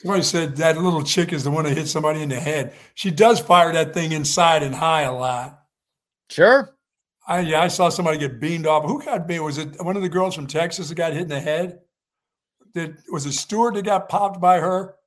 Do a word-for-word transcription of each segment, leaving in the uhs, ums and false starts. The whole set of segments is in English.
Somebody said that little chick is the one that hit somebody in the head. She does fire that thing inside and high a lot. Sure. I yeah, I saw somebody get beamed off. Who got beamed? Was it one of the girls from Texas that got hit in the head? Did was it Stewart that got popped by her?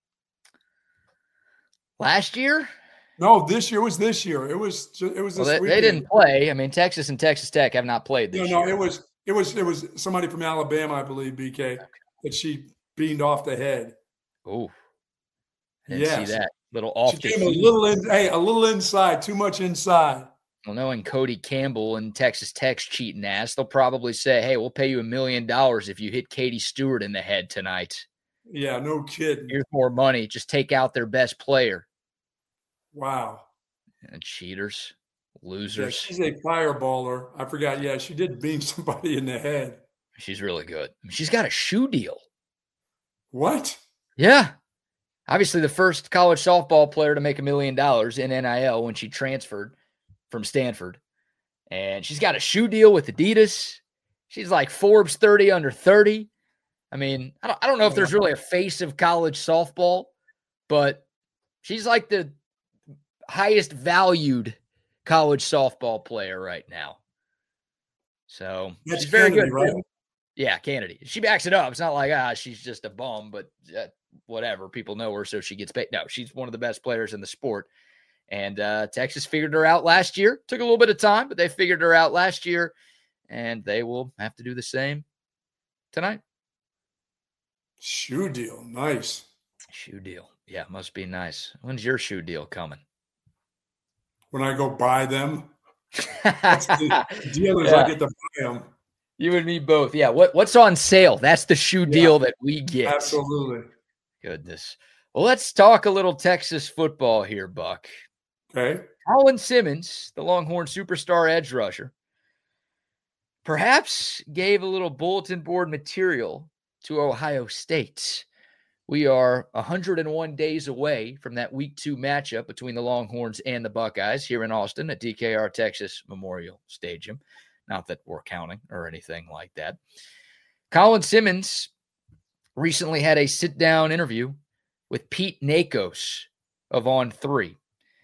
Last year? No, this year. It was this year. It was it was Well, this they, weekend. they didn't play. I mean, Texas and Texas Tech have not played this no, year. No, it was it was it was somebody from Alabama, I believe, B K, that she beamed off the head. Oh, I didn't yes. see that. Little off she the came heat. a little in, hey, a little inside, too much inside. Well, knowing Cody Campbell and Texas Tech's cheating ass, they'll probably say, hey, we'll pay you a million dollars if you hit Katie Stewart in the head tonight. Yeah, no kidding. Here's more money. Just take out their best player. Wow. And cheaters, losers. Yeah, she's a fireballer. I forgot. Yeah, she did beam somebody in the head. She's really good. She's got a shoe deal. What? Yeah. Obviously the first college softball player to make a million dollars in N I L when she transferred from Stanford. And she's got a shoe deal with Adidas. She's like Forbes thirty under thirty. I mean, I don't, I don't know if there's really a face of college softball, but she's like the highest valued college softball player right now. So That's she's very Kennedy, good. right? Yeah, Kennedy. She backs it up. It's not like, ah, she's just a bum, but uh, whatever. People know her, so she gets paid. No, she's one of the best players in the sport. And uh, Texas figured her out last year. Took a little bit of time, but they figured her out last year, and they will have to do the same tonight. Shoe deal. Nice. Shoe deal. Yeah, must be nice. When's your shoe deal coming? When I go buy them. That's the deal is Yeah. I get to buy them. You and me both. Yeah. What What's on sale? That's the shoe Yeah. deal that we get. Absolutely. Goodness. Well, let's talk a little Texas football here, Buck. Okay. Colin Simmons, the Longhorn superstar edge rusher, perhaps gave a little bulletin board material to Ohio State. We are one hundred one days away from that week two matchup between the Longhorns and the Buckeyes here in Austin at D K R Texas Memorial Stadium. Not that we're counting or anything like that. Colin Simmons recently had a sit-down interview with Pete Nakos of On three.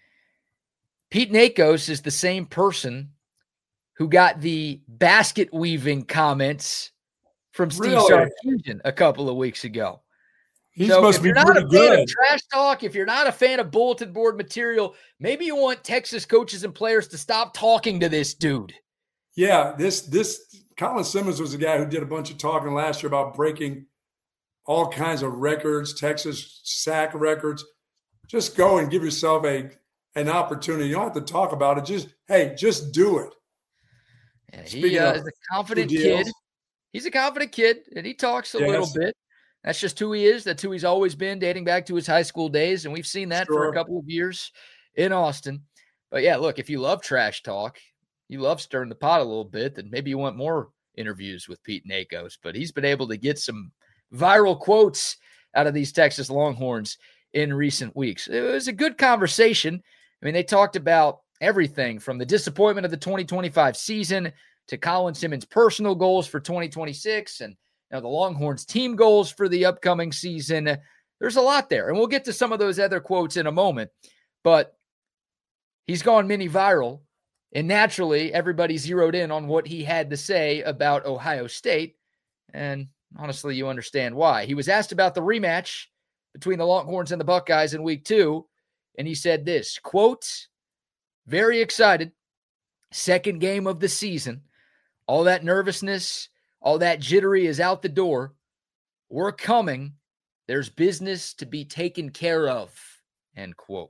Pete Nakos is the same person who got the basket weaving comments from Steve Really? Sarkisian a couple of weeks ago. He So must if be you're not pretty a fan good. of trash talk, if you're not a fan of bulletin board material, maybe you want Texas coaches and players to stop talking to this dude. Yeah, this this Colin Simmons was the guy who did a bunch of talking last year about breaking all kinds of records, Texas sack records. Just go and give yourself a an opportunity. You don't have to talk about it. Just hey, just do it. Yeah, he Speaking uh, of is a confident good kid. deals. He's a confident kid, and he talks a Yes. little bit. That's just who he is. That's who he's always been, dating back to his high school days. And we've seen that for Sure. a couple of years in Austin. But yeah, look, if you love trash talk, you love stirring the pot a little bit, then maybe you want more interviews with Pete Nakos. But he's been able to get some viral quotes out of these Texas Longhorns in recent weeks. It was a good conversation. I mean, they talked about everything from the disappointment of the twenty twenty-five season to Colin Simmons' personal goals for twenty twenty-six and you know, the Longhorns team goals for the upcoming season. There's a lot there, and we'll get to some of those other quotes in a moment. But he's gone mini viral, and naturally everybody zeroed in on what he had to say about Ohio State, and honestly, you understand why. He was asked about the rematch between the Longhorns and the Buckeyes in week two, and he said this, quote, very excited, second game of the season. All that nervousness, all that jittery is out the door. We're coming. There's business to be taken care of, end quote.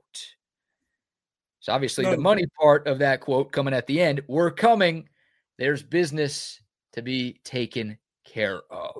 So obviously No. the money part of that quote coming at the end, we're coming. There's business to be taken care of.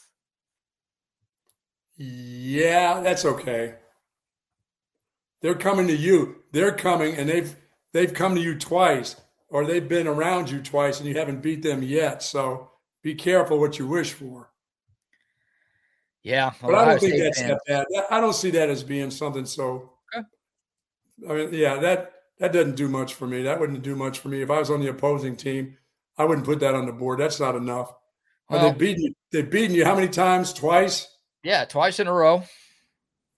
Yeah, that's okay. They're coming to you. They're coming, and they've they've come to you twice, or they've been around you twice, and you haven't beat them yet. So be careful what you wish for. Yeah. But I Ohio don't think State that's fans. that bad. That- I don't see that as being something so. Okay. I mean, yeah, that that doesn't do much for me. That wouldn't do much for me if I was on the opposing team. I wouldn't put that on the board. That's not enough. Are Well- they beating you? They've beaten you how many times? Twice. Yeah, twice in a row.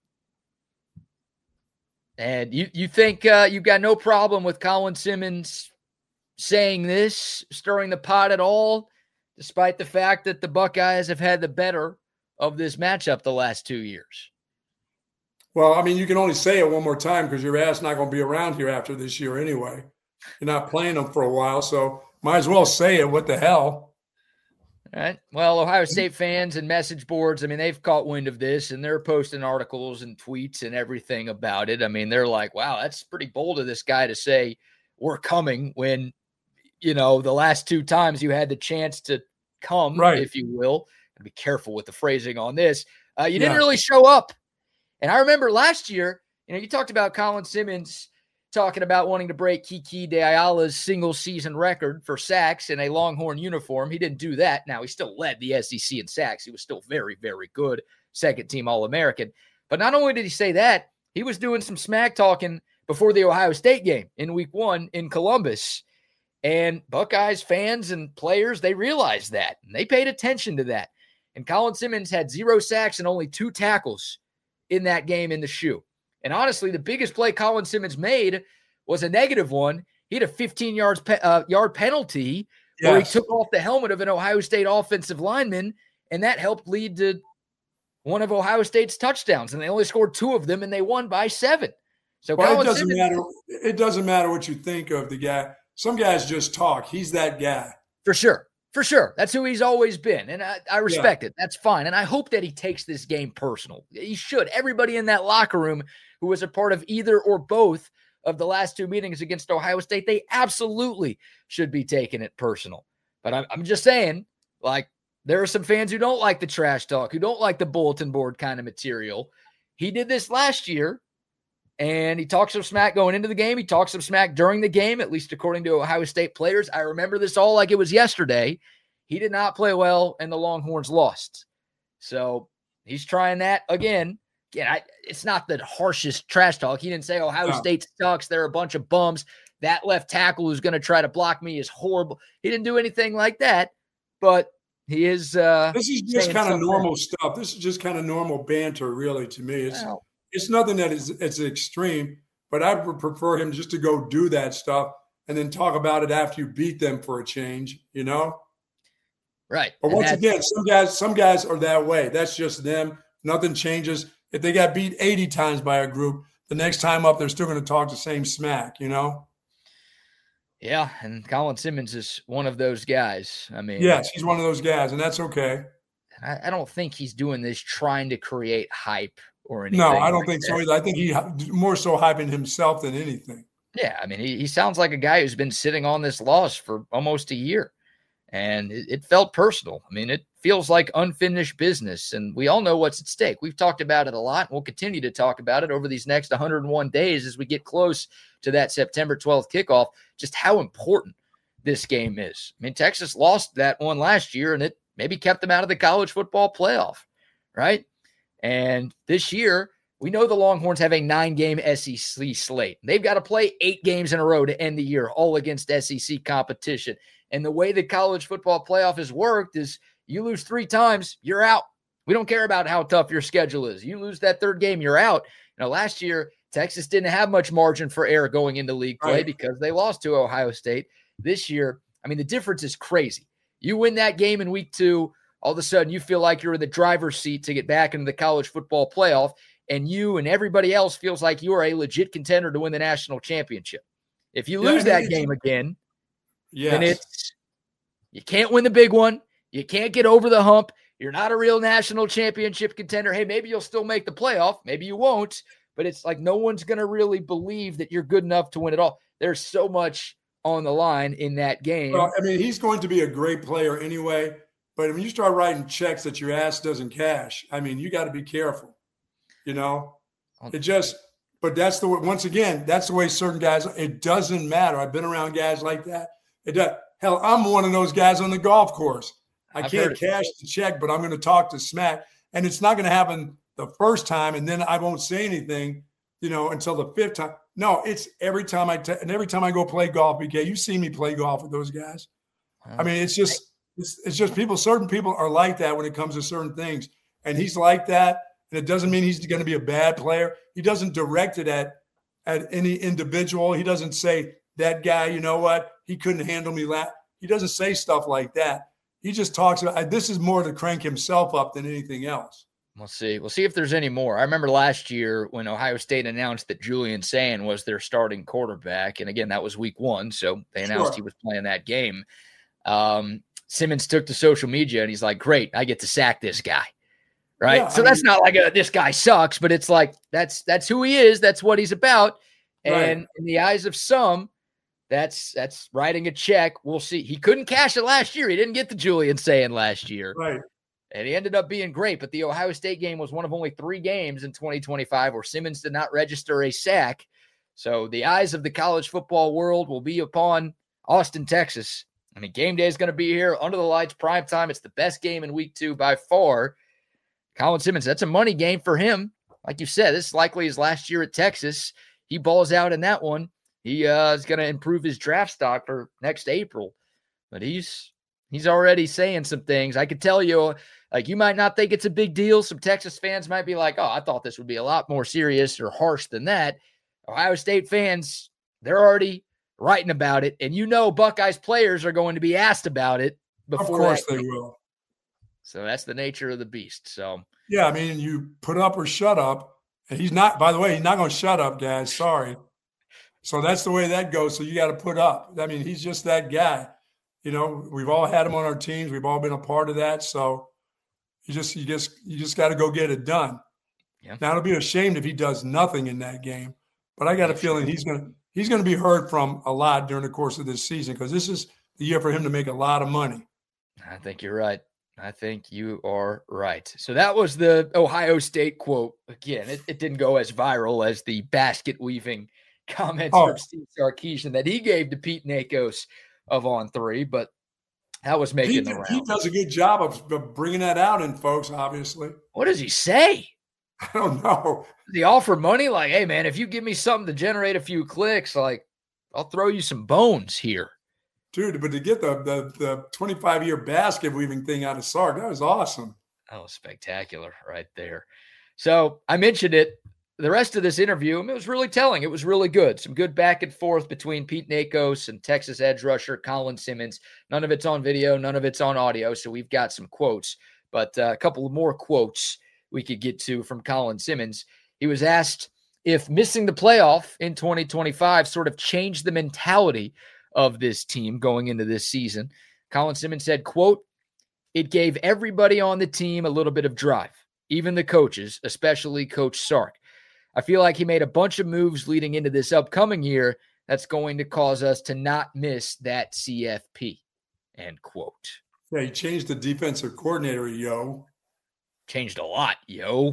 And you you think uh, you've got no problem with Colin Simmons saying this, stirring the pot at all, despite the fact that the Buckeyes have had the better of this matchup the last two years? Well, I mean, you can only say it one more time because your ass not going to be around here after this year anyway. You're not playing them for a while, so might as well say it. What the hell? All right. Well, Ohio State fans and message boards, I mean, they've caught wind of this, and they're posting articles and tweets and everything about it. I mean, they're like, wow, that's pretty bold of this guy to say we're coming when, you know, the last two times you had the chance to come, right. if you will. And be careful with the phrasing on this. Uh, you didn't yeah. really show up. And I remember last year, you know, you talked about Colin Simmons talking about wanting to break Kiki de Ayala's single season record for sacks in a Longhorn uniform. He didn't do that. Now, he still led the S E C in sacks. He was still very, very good, second team All-American. But not only did he say that, he was doing some smack talking before the Ohio State game in week one in Columbus. And Buckeyes fans and players, they realized that, and they paid attention to that. And Colin Simmons had zero sacks and only two tackles in that game in the shoe. And honestly, the biggest play Colin Simmons made was a negative one. He had a fifteen yards pe- uh, yard penalty yes. where he took off the helmet of an Ohio State offensive lineman, and that helped lead to one of Ohio State's touchdowns. And they only scored two of them, and they won by seven. So well, Colin it doesn't Simmons, matter. It doesn't matter what you think of the guy. Some guys just talk. He's that guy. For sure. For sure. That's who he's always been. And I, I respect yeah. it. That's fine. And I hope that he takes this game personal. He should. Everybody in that locker room who was a part of either or both of the last two meetings against Ohio State, they absolutely should be taking it personal. But I'm, I'm just saying, like, there are some fans who don't like the trash talk, who don't like the bulletin board kind of material. He did this last year, and he talked some smack going into the game. He talked some smack during the game, at least according to Ohio State players. I remember this all like it was yesterday. He did not play well, and the Longhorns lost. So he's trying that again. Again, I, it's not the harshest trash talk. He didn't say Ohio no. State sucks. They're a bunch of bums. That left tackle who's going to try to block me is horrible. He didn't do anything like that, but he is. Uh, this is just kind of normal stuff. This is just kind of normal banter, really, to me. It's well, it's nothing that is it's extreme, but I would prefer him just to go do that stuff and then talk about it after you beat them for a change, you know? Right. But once again, some guys, some guys are that way. That's just them. Nothing changes. If they got beat eighty times by a group, the next time up, they're still going to talk the same smack, you know? Yeah, and Colin Simmons is one of those guys. I mean, yes, he's one of those guys, and that's okay. I, I don't think he's doing this trying to create hype or anything. No, I don't like think that. so either. I think he more so hyping himself than anything. Yeah, I mean, he, he sounds like a guy who's been sitting on this loss for almost a year, and it, it felt personal. I mean, it feels like unfinished business, and we all know what's at stake. We've talked about it a lot, and we'll continue to talk about it over these next one hundred one days as we get close to that September twelfth kickoff, just how important this game is. I mean, Texas lost that one last year, and it maybe kept them out of the college football playoff, right? And this year, we know the Longhorns have a nine-game S E C slate. They've got to play eight games in a row to end the year, all against S E C competition. And the way the college football playoff has worked is you lose three times, you're out. We don't care about how tough your schedule is. You lose that third game, you're out. You know, last year, Texas didn't have much margin for error going into league play right. because they lost to Ohio State. This year, I mean, the difference is crazy. You win that game in week two, all of a sudden you feel like you're in the driver's seat to get back into the college football playoff, and you and everybody else feels like you are a legit contender to win the national championship. If you lose yeah, that game again, yes. then it's you can't win the big one. You can't get over the hump. You're not a real national championship contender. Hey, maybe you'll still make the playoff. Maybe you won't. But it's like no one's going to really believe that you're good enough to win it all. There's so much on the line in that game. Well, I mean, he's going to be a great player anyway. But when you start writing checks that your ass doesn't cash, I mean, you got to be careful. You know, it just, but that's the way, once again, that's the way certain guys, it doesn't matter. I've been around guys like that. It does. Hell, I'm one of those guys on the golf course. I I've can't cash the check, but I'm going to talk to Smack. And it's not going to happen the first time, and then I won't say anything, you know, until the fifth time. No, it's every time I, t- and every time I go play golf, B K, you see me play golf with those guys. I mean, it's just, it's, it's just people, certain people are like that when it comes to certain things. And he's like that. And it doesn't mean he's going to be a bad player. He doesn't direct it at at any individual. He doesn't say, that guy, you know what, he couldn't handle me. La-. He doesn't say stuff like that. He just talks about, this is more to crank himself up than anything else. We'll see. We'll see if there's any more. I remember last year when Ohio State announced that Julian Sayin was their starting quarterback. And again, that was week one. So they announced sure. he was playing that game. Um, Simmons took to social media and he's like, great, I get to sack this guy. Right. Yeah, so I that's mean, not like a, this guy sucks, but it's like, that's, that's who he is. That's what he's about. And right. in the eyes of some, that's, that's writing a check. We'll see. He couldn't cash it last year. He didn't get the Julian Sayin last year. Right. And he ended up being great, but the Ohio State game was one of only three games in twenty twenty-five where Simmons did not register a sack. So the eyes of the college football world will be upon Austin, Texas. I mean, game day is going to be here under the lights, prime time. It's the best game in week two by far. Colin Simmons, that's a money game for him. Like you said, this is likely his last year at Texas. He balls out in that one. He uh, is going to improve his draft stock for next April. But he's he's already saying some things. I could tell you, like, you might not think it's a big deal. Some Texas fans might be like, oh, I thought this would be a lot more serious or harsh than that. Ohio State fans, they're already writing about it. And you know Buckeyes players are going to be asked about it before. Of course they will. So that's the nature of the beast. So yeah, I mean, you put up or shut up. And he's not, by the way, he's not going to shut up, guys. Sorry. So that's the way that goes. So you got to put up. I mean, he's just that guy. You know, we've all had him on our teams. We've all been a part of that. So you just, you just, you just got to go get it done. Yeah. Now it'll be a shame if he does nothing in that game, but I got a feeling he's going to, he's going to be heard from a lot during the course of this season, because this is the year for him to make a lot of money. I think you're right. I think you are right. So that was the Ohio State quote. Again, it, it didn't go as viral as the basket weaving comments oh. from Steve Sarkisian that he gave to Pete Nakos of On Three, but that was making he, the round. He does a good job of, of bringing that out in folks, obviously. What does he say? I don't know. Does he offer money? Like, hey, man, if you give me something to generate a few clicks, like, I'll throw you some bones here. Dude, but to get the the the twenty-five year basket weaving thing out of Sark, that was awesome. That was spectacular right there. So I mentioned it. The rest of this interview, I mean, it was really telling. It was really good. Some good back and forth between Pete Nakos and Texas edge rusher Colin Simmons. None of it's on video. None of it's on audio. So we've got some quotes, but uh, a couple of more quotes we could get to from Colin Simmons. He was asked if missing the playoff in twenty twenty-five sort of changed the mentality of this team going into this season. Colin Simmons said, quote, "It gave everybody on the team a little bit of drive, even the coaches, especially Coach Sark. I feel like he made a bunch of moves leading into this upcoming year that's going to cause us to not miss that C F P," end quote. Yeah, he changed the defensive coordinator, yo. Changed a lot, yo.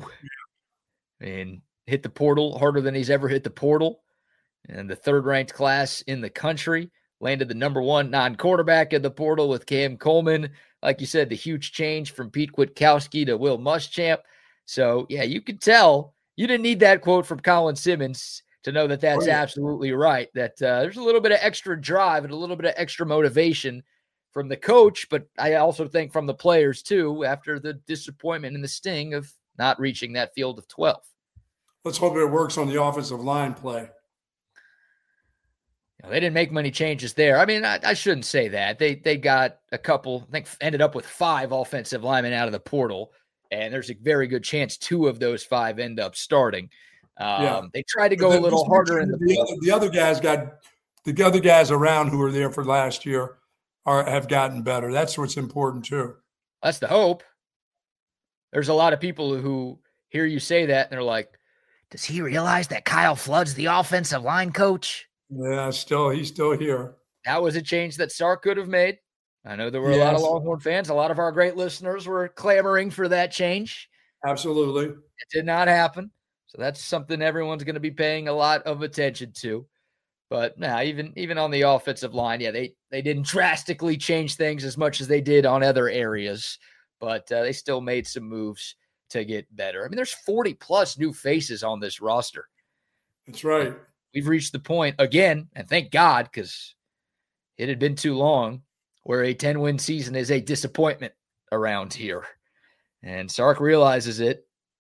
And hit the portal harder than he's ever hit the portal. And the third-ranked class in the country. Landed the number one non-quarterback in the portal with Cam Coleman. Like you said, the huge change from Pete Kwiatkowski to Will Muschamp. So, yeah, you could tell you didn't need that quote from Colin Simmons to know that that's oh, yeah. absolutely right, that uh, there's a little bit of extra drive and a little bit of extra motivation from the coach, but I also think from the players too, after the disappointment and the sting of not reaching that field of twelve. Let's hope it works on the offensive line play. You know, they didn't make many changes there. I mean, I, I shouldn't say that. They they got a couple, I think ended up with five offensive linemen out of the portal, and there's a very good chance two of those five end up starting. Um, yeah. They tried to go then, a little harder in the the other, the other guys got the other guys around who were there for last year are have gotten better. That's what's important too. That's the hope. There's a lot of people who hear you say that and they're like, does he realize that Kyle Flood's the offensive line coach? Yeah, still he's still here. That was a change that Sark could have made. I know there were yes. a lot of Longhorn fans. A lot of our great listeners were clamoring for that change. Absolutely. It did not happen. So that's something everyone's going to be paying a lot of attention to. But nah, even even on the offensive line, yeah, they, they didn't drastically change things as much as they did on other areas. But uh, they still made some moves to get better. I mean, there's forty plus new faces on this roster. That's right. We've reached the point again, and thank God, because it had been too long, where a ten-win season is a disappointment around here. And Sark realizes it.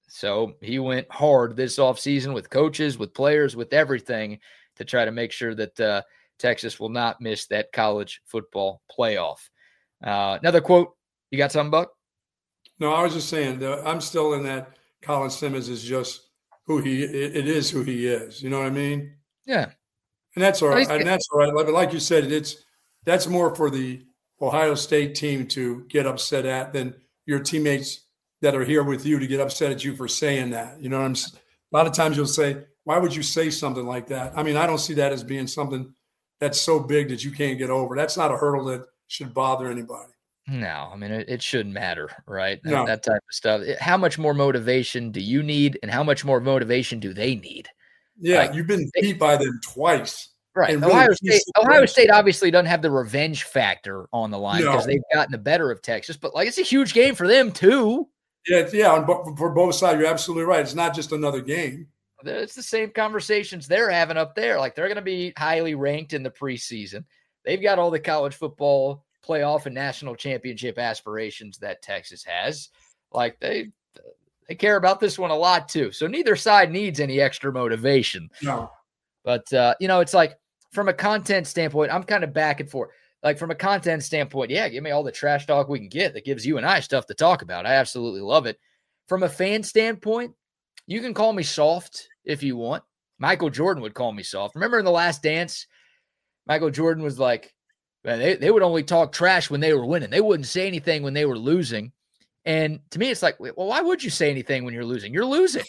So he went hard this offseason with coaches, with players, with everything to try to make sure that uh, Texas will not miss that college football playoff. Uh, another quote. You got something, Buck? No, I was just saying that I'm still in that Colin Simmons is just who he it, it is who he is. You know what I mean? Yeah. And that's all right. And that's all right. But like you said, it's that's more for the Ohio State team to get upset at than your teammates that are here with you to get upset at you for saying that. You know what I'm saying? A lot of times you'll say, why would you say something like that? I mean, I don't see that as being something that's so big that you can't get over. That's not a hurdle that should bother anybody. No, I mean, it, it shouldn't matter, right? That, No. that type of stuff. How much more motivation do you need, and how much more motivation do they need? Yeah, like, you've been beat by them twice. Right. Ohio State Ohio State obviously doesn't have the revenge factor on the line because no. they've gotten the better of Texas, but like it's a huge game for them too. Yeah, yeah, for both sides, you're absolutely right. It's not just another game. It's the same conversations they're having up there. Like they're going to be highly ranked in the preseason. They've got all the college football playoff and national championship aspirations that Texas has. Like they they care about this one a lot too. So neither side needs any extra motivation. No. But uh, you know, it's like from a content standpoint, I'm kind of back and forth. Like from a content standpoint, yeah, give me all the trash talk we can get that gives you and I stuff to talk about. I absolutely love it. From a fan standpoint, you can call me soft if you want. Michael Jordan would call me soft. Remember in The Last Dance, Michael Jordan was like, man, they, they would only talk trash when they were winning. They wouldn't say anything when they were losing. And to me, it's like, well, why would you say anything when you're losing? You're losing.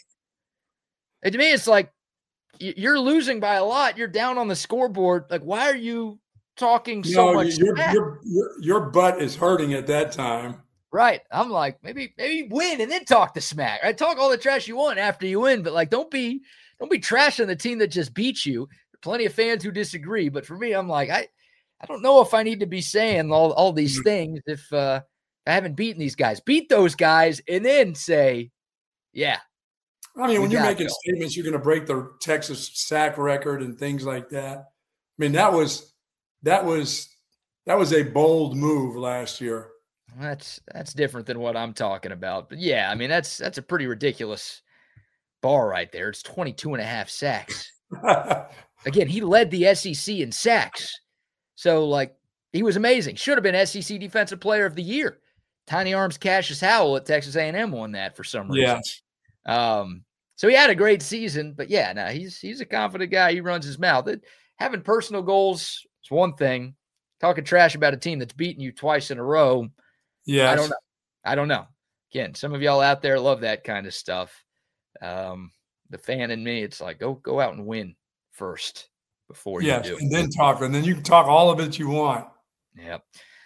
And to me, it's like, you're losing by a lot. You're down on the scoreboard. Like, why are you talking so no, much your, smack? Your, your, your butt is hurting at that time. Right. I'm like, maybe, maybe win and then talk the smack. I right? Talk all the trash you want after you win, but like, don't be, don't be trashing the team that just beat you. There are plenty of fans who disagree, but for me, I'm like, I, I don't know if I need to be saying all, all these things if uh, I haven't beaten these guys. Beat those guys and then say, yeah. I mean, when you're making statements, you're going to break the Texas sack record and things like that. I mean, that was that was that was a bold move last year. That's that's different than what I'm talking about. But yeah, I mean, that's that's a pretty ridiculous bar right there. It's twenty-two and a half sacks. Again, he led the S E C in sacks. So, like, he was amazing. Should have been S E C Defensive Player of the Year. Tiny Arms Cassius Howell at Texas A and M won that for some reason. Yes. Um, so he had a great season, but yeah, no, he's he's a confident guy. He runs his mouth. It, having personal goals is one thing. Talking trash about a team that's beaten you twice in a row, yeah, I don't know. I don't know. Again, some of y'all out there love that kind of stuff. Um, the fan in me, it's like go go out and win first before you yes, do. And then talk, and then you can talk all of it you want. Yep.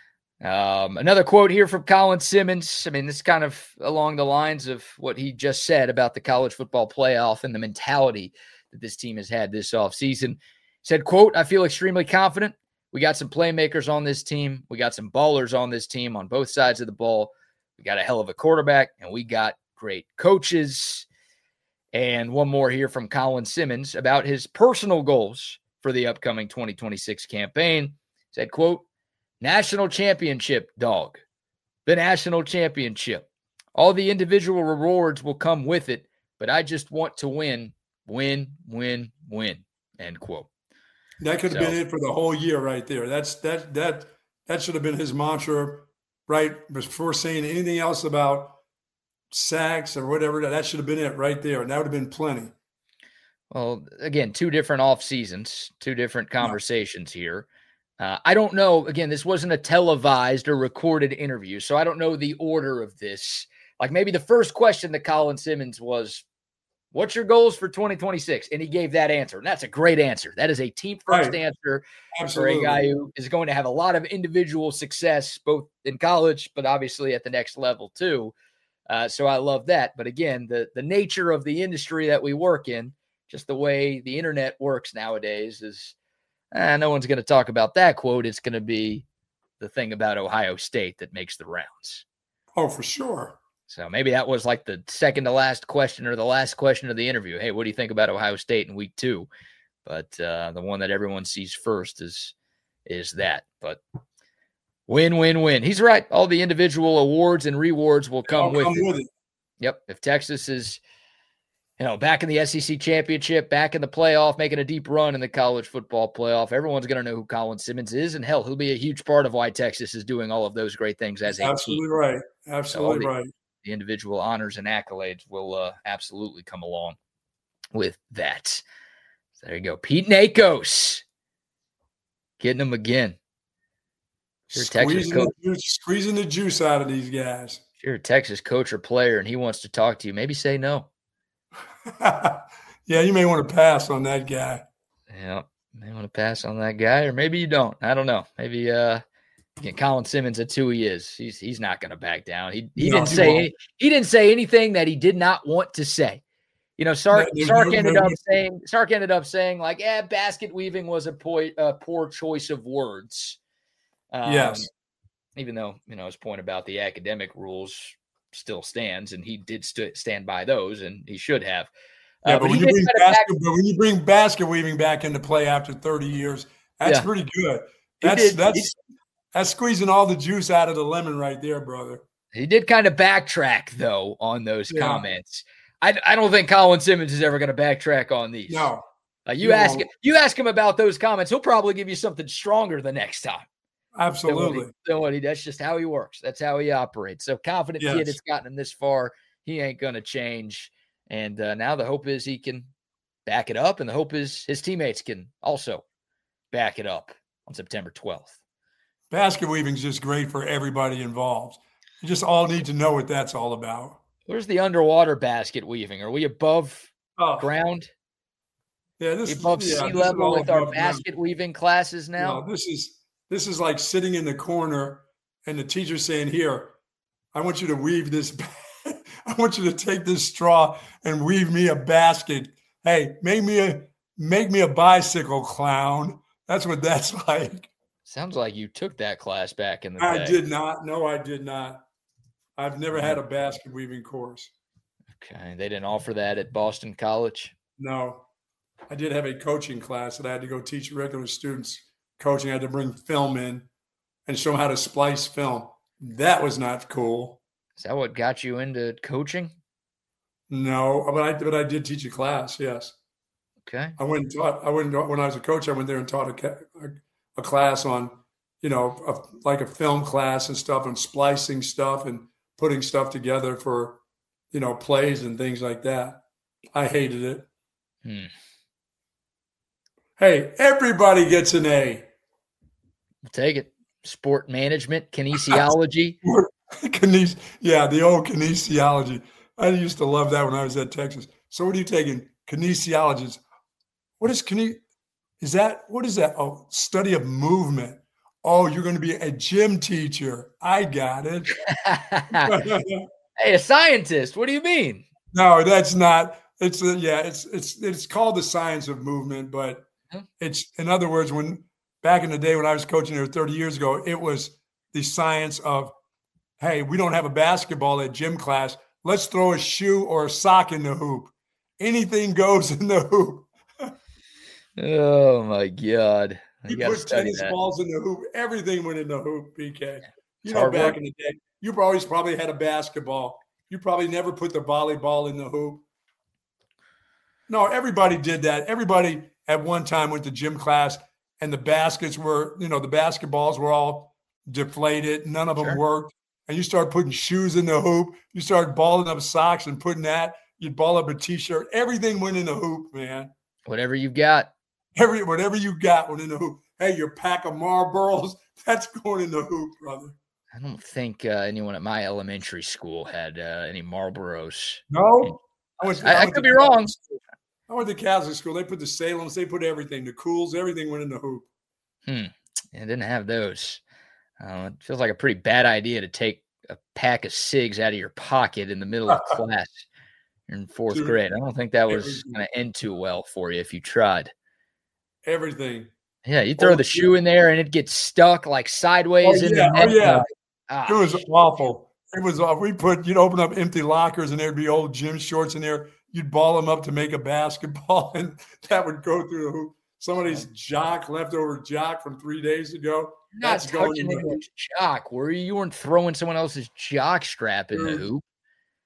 Um, another quote here from Colin Simmons. I mean, this is kind of along the lines of what he just said about the college football playoff and the mentality that this team has had this offseason. He said, quote, I feel extremely confident. We got some playmakers on this team. We got some ballers on this team on both sides of the ball. We got a hell of a quarterback, and we got great coaches. And one more here from Colin Simmons about his personal goals for the upcoming twenty twenty-six campaign. He said, quote, national championship, dog. The national championship. All the individual rewards will come with it, but I just want to win, win, win, win, end quote. That could have so, been it for the whole year right there. That's that that that should have been his mantra, right? Before saying anything else about sacks or whatever, that should have been it right there. And that would have been plenty. Well, again, two different off seasons, two different conversations no. here. Uh, I don't know. Again, this wasn't a televised or recorded interview, so I don't know the order of this. Like maybe the first question to Colin Simmons was, what's your goals for twenty twenty-six? And he gave that answer. And that's a great answer. That is a team first right. answer Absolutely. For a guy who is going to have a lot of individual success, both in college, but obviously at the next level too. Uh, so I love that. But again, the, the nature of the industry that we work in, just the way the internet works nowadays is eh, no one's going to talk about that quote. It's going to be the thing about Ohio State that makes the rounds. Oh, for sure. So maybe that was like the second to last question or the last question of the interview. Hey, what do you think about Ohio State in week two? But uh, the one that everyone sees first is is that. But win, win, win. He's right. All the individual awards and rewards will come, with, come it. with it. Yep. If Texas is, you know, back in the S E C championship, back in the playoff, making a deep run in the college football playoff, everyone's going to know who Colin Simmons is. And hell, he'll be a huge part of why Texas is doing all of those great things as a Absolutely team. right. Absolutely so right. The individual honors and accolades will uh, absolutely come along with that. So there you go. Pete Nakos. Getting them again. Sure, squeezing, the juice, squeezing the juice out of these guys. If you're a Texas coach or player and he wants to talk to you, maybe say no. Yeah, you may want to pass on that guy. Yeah, you may want to pass on that guy, or maybe you don't. I don't know. Maybe uh, again, Colin Simmons, that's who he is. He's he's not going to back down. He he no, didn't he say any, he didn't say anything that he did not want to say. You know, Sark, no, Sark no, ended no, up saying Sark ended up saying like, "Yeah, basket weaving was a poor uh, poor choice of words." Um, yes. Even though, you know, his point about the academic rules still stands, and he did st- stand by those, and he should have. Yeah, uh, but, but, when you bring basket, but when you bring basket weaving back into play after thirty years, that's yeah. pretty good. That's did, that's that's squeezing all the juice out of the lemon right there, brother. He did kind of backtrack, though, on those yeah. comments. I, I don't think Colin Simmons is ever going to backtrack on these. No. Uh, you, you ask him, you ask him about those comments, he'll probably give you something stronger the next time. Absolutely. So what he, that's just how he works. That's how he operates. So confident yes. kid has gotten him this far. He ain't going to change. And uh, now the hope is he can back it up. And the hope is his teammates can also back it up on September twelfth. Basket weaving is just great for everybody involved. You just all need to know what that's all about. Where's the underwater basket weaving? Are we above oh. ground? Yeah, this above is sea yeah, level with our basket ground. weaving classes now. No, this is this is like sitting in the corner and the teacher saying, "Here, I want you to weave this. I want you to take this straw and weave me a basket. Hey, make me a make me a bicycle clown." That's what that's like. Sounds like you took that class back in the I day. I did not. No, I did not. I've never had a basket weaving course. Okay. They didn't offer that at Boston College? No. I did have a coaching class that I had to go teach regular students coaching. I had to bring film in and show them how to splice film. That was not cool. Is that what got you into coaching? No, but I but I did teach a class, yes. Okay. I went and taught. I went when I was a coach. I went there and taught a, a, a class on, you know, a, like a film class and stuff, and splicing stuff and putting stuff together for, you know, plays and things like that. I hated it. Hmm. Hey, everybody gets an A. I'll take it. Sport management, kinesiology. Kines- yeah, the old kinesiology. I used to love that when I was at Texas. So what are you taking? Kinesiology. What is kine? Is that, what is that? Oh, study of movement. Oh, you're going to be a gym teacher. I got it. Hey, a scientist. What do you mean? No, that's not. It's uh, yeah, it's it's it's called the science of movement, but huh? It's, in other words, when back in the day when I was coaching there thirty years ago, it was the science of, hey, we don't have a basketball at gym class. Let's throw a shoe or a sock in the hoop. Anything goes in the hoop. Oh my God. You put tennis that. balls in the hoop. Everything went in the hoop, P K. You it's know, back work. in the day, you always probably had a basketball. You probably never put the volleyball in the hoop. No, everybody did that. Everybody at one time went to gym class, and the baskets were, you know, the basketballs were all deflated. None of them sure. worked. And you start putting shoes in the hoop. You start balling up socks and putting that. You'd ball up a T-shirt. Everything went in the hoop, man. Whatever you got. Every whatever you got went in the hoop. Hey, your pack of Marlboros, that's going in the hoop, brother. I don't think uh, anyone at my elementary school had uh, any Marlboros. No? I, went to, I, I, I went could be wrong. I went to Catholic school. They put the Salems, they put everything, the Cools, everything went in the hoop. Hmm. Yeah, I didn't have those. Uh, it feels like a pretty bad idea to take a pack of cigs out of your pocket in the middle of class in fourth Dude, grade. I don't think that was going to end too well for you if you tried. Everything. Yeah, you throw oh, the shoe in there and it gets stuck like sideways oh, in yeah, the net. Oh, yeah. Ah, it was awful. It was awful. We put, you'd open up empty lockers and there'd be old gym shorts in there. You'd ball them up to make a basketball, and that would go through the hoop. Somebody's jock, leftover jock from three days ago. You're not touching anyone's jock, were you? You weren't throwing someone else's jock strap in the hoop.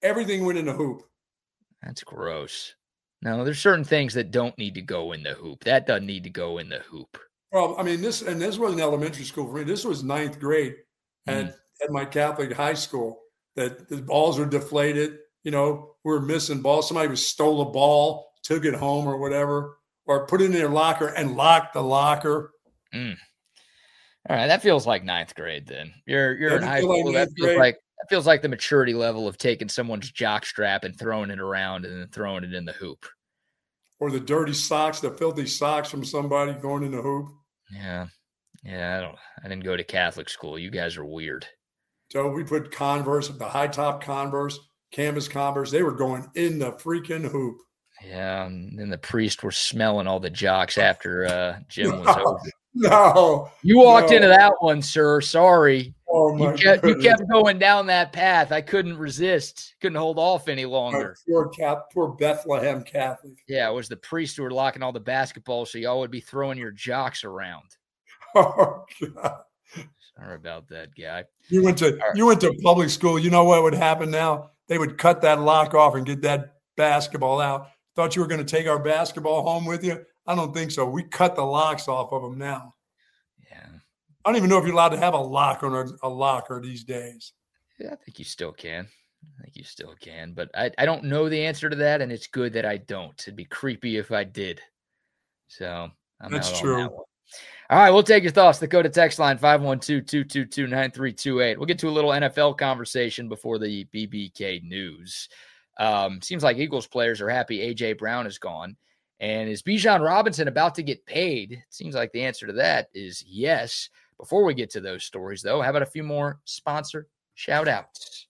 everything went in the hoop. That's gross. No, there's certain things that don't need to go in the hoop. That doesn't need to go in the hoop. Well, I mean, this and this wasn't elementary school for me. This was ninth grade at, mm. at my Catholic high school. That the balls were deflated. You know, we were missing balls. Somebody was stole a ball, took it home or whatever, or put it in their locker and locked the locker. Mm. All right, that feels like ninth grade. Then you're you're Doesn't in high feel like school. That ninth feels grade? like that feels like the maturity level of taking someone's jock strap and throwing it around and then throwing it in the hoop. Or the dirty socks, the filthy socks from somebody going in the hoop. Yeah, yeah. I don't. I didn't go to Catholic school. You guys are weird. So we put Converse, the high top Converse, canvas Converse. They were going in the freaking hoop. Yeah, and then the priest were smelling all the jocks after uh, gym was no, over. No, you walked no. into that one, sir. Sorry. Oh my you kept, you goodness. kept going down that path. I couldn't resist. Couldn't hold off any longer. Oh, poor, Cap, poor Bethlehem Catholic. Yeah, it was the priest who were locking all the basketballs, so y'all would be throwing your jocks around. Oh God. Sorry about that, guy. You went to right. you went to public school. You know what would happen now? They would cut that lock off and get that basketball out. Thought you were going to take our basketball home with you? I don't think so. We cut the locks off of them now. Yeah. I don't even know if you're allowed to have a lock on a, a locker these days. Yeah, I think you still can. I think you still can, but I, I don't know the answer to that, and it's good that I don't. It'd be creepy if I did. So I'm That's out true. On that one. All right, we'll take your thoughts. The Dakota text line, five one two, two two two, nine three two eight. We'll get to a little N F L conversation before the B B K news. Um, seems like Eagles players are happy A J Brown is gone. And is Bijan Robinson about to get paid? It seems like the answer to that is yes. Before we get to those stories, though, how about a few more sponsor shout-outs?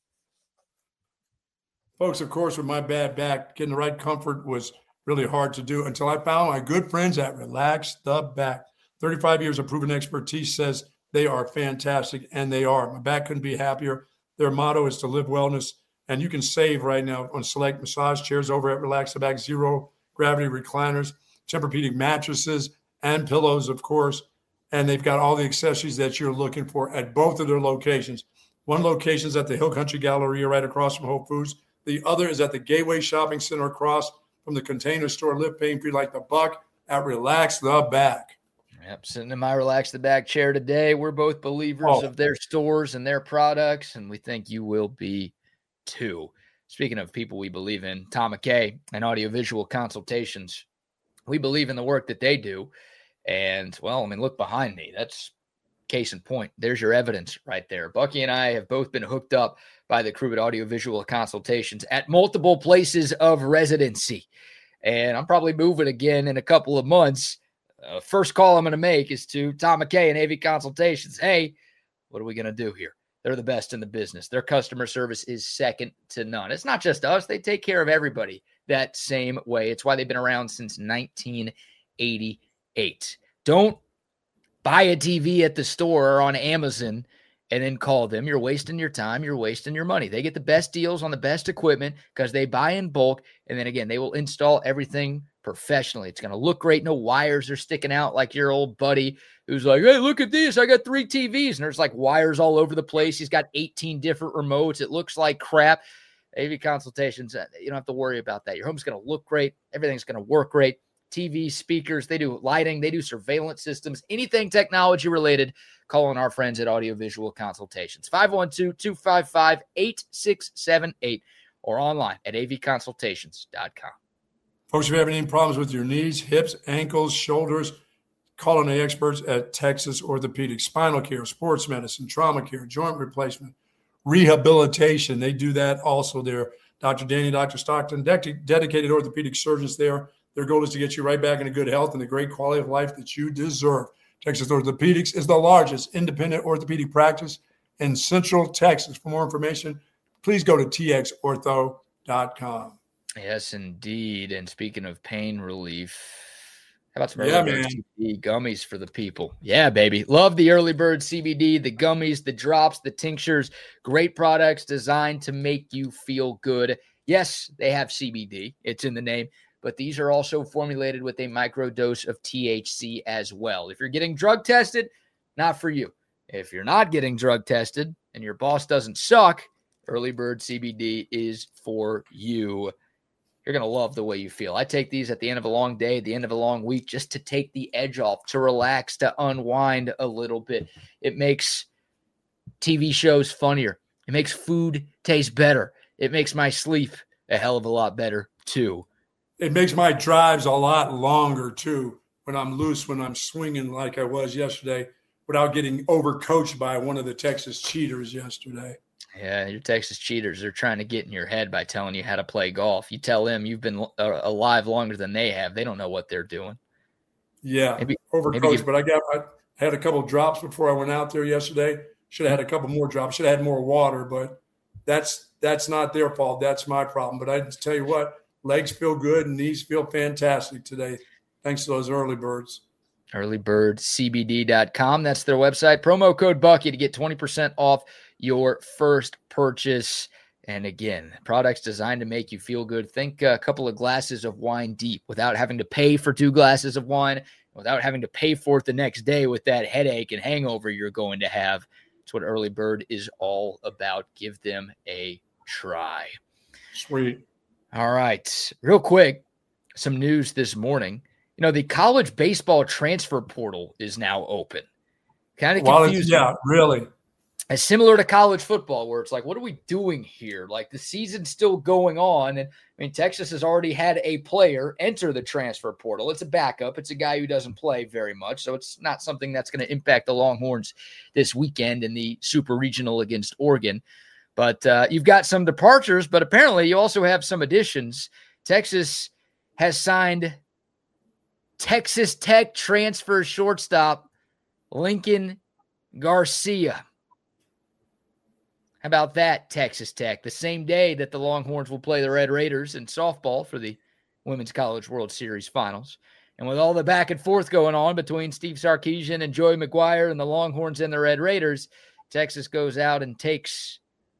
Folks, of course, with my bad back, getting the right comfort was really hard to do until I found my good friends at Relax the Back. thirty-five years of proven expertise says they are fantastic, and they are. My back couldn't be happier. Their motto is to live wellness, and you can save right now on select massage chairs over at Relax the Back, zero gravity recliners, Tempur-Pedic mattresses, and pillows, of course. And they've got all the accessories that you're looking for at both of their locations. One location is at the Hill Country Galleria right across from Whole Foods. The other is at the Gateway Shopping Center across from the Container Store. Live pain-free like the buck at Relax the Back. Yep, sitting in my Relax the Back chair today. We're both believers oh. of their stores and their products, and we think you will be too. Speaking of people we believe in, Tom McKay and Audiovisual Consultations. We believe in the work that they do. And, well, I mean, look behind me. That's case in point. There's your evidence right there. Bucky and I have both been hooked up by the crew at Audiovisual Consultations at multiple places of residency. And I'm probably moving again in a couple of months. Uh, first call I'm going to make is to Tom McKay and A V Consultations. Hey, what are we going to do here? They're the best in the business. Their customer service is second to none. It's not just us. They take care of everybody that same way. It's why they've been around since nineteen eighty-eight. Don't buy a T V at the store or on Amazon and then call them. You're wasting your time. You're wasting your money. They get the best deals on the best equipment because they buy in bulk. And then again, they will install everything professionally. It's going to look great. No wires are sticking out like your old buddy who's like, hey, look at this. I got three T Vs. And there's like wires all over the place. He's got eighteen different remotes. It looks like crap. A V Consultations, you don't have to worry about that. Your home's going to look great. Everything's going to work great. T V, speakers, they do lighting, they do surveillance systems, anything technology related. Call on our friends at Audiovisual Consultations. five one two, two five five, eight six seven eight or online at a v consultations dot com. Folks, if you have any problems with your knees, hips, ankles, shoulders, call on the experts at Texas Orthopedic. Spinal care, sports medicine, trauma care, joint replacement, rehabilitation. They do that also there. Doctor Danny, Doctor Stockton, de- dedicated orthopedic surgeons there. Their goal is to get you right back into good health and the great quality of life that you deserve. Texas Orthopedics is the largest independent orthopedic practice in Central Texas. For more information, please go to t x ortho dot com. Yes, indeed. And speaking of pain relief, how about some yeah, early bird C B D gummies for the people? Yeah, baby. Love the early bird C B D, the gummies, the drops, the tinctures. Great products designed to make you feel good. Yes, they have C B D. It's in the name. But these are also formulated with a microdose of T H C as well. If you're getting drug tested, not for you. If you're not getting drug tested and your boss doesn't suck, Early Bird C B D is for you. You're going to love the way you feel. I take these at the end of a long day, at the end of a long week, just to take the edge off, to relax, to unwind a little bit. It makes T V shows funnier. It makes food taste better. It makes my sleep a hell of a lot better, too. It makes my drives a lot longer, too, when I'm loose, when I'm swinging like I was yesterday, without getting overcoached by one of the Texas cheaters yesterday. Yeah, your Texas cheaters are trying to get in your head by telling you how to play golf. You tell them you've been uh, alive longer than they have. They don't know what they're doing. Yeah, maybe, overcoached. Maybe but I got I had a couple of drops before I went out there yesterday. Should have had a couple more drops. Should have had more water, but that's that's not their fault. That's my problem. But I tell you what, legs feel good and knees feel fantastic today, thanks to those early birds. early bird c b d dot com. That's their website. Promo code Bucky to get twenty percent off your first purchase. And again, products designed to make you feel good. Think a couple of glasses of wine deep without having to pay for two glasses of wine, without having to pay for it the next day with that headache and hangover you're going to have. That's what Early Bird is all about. Give them a try. Sweet. All right. Real quick, some news this morning. You know, the college baseball transfer portal is now open. Kind of confusing. Yeah, really. It's similar to college football, where it's like, what are we doing here? Like, the season's still going on. And I mean, Texas has already had a player enter the transfer portal. It's a backup. It's a guy who doesn't play very much. So it's not something that's going to impact the Longhorns this weekend in the Super Regional against Oregon. But uh, you've got some departures, but apparently you also have some additions. Texas has signed Texas Tech transfer shortstop Lincoln Garcia. How about that, Texas Tech? The same day that the Longhorns will play the Red Raiders in softball for the Women's College World Series Finals. And with all the back and forth going on between Steve Sarkisian and Joey McGuire and the Longhorns and the Red Raiders, Texas goes out and takes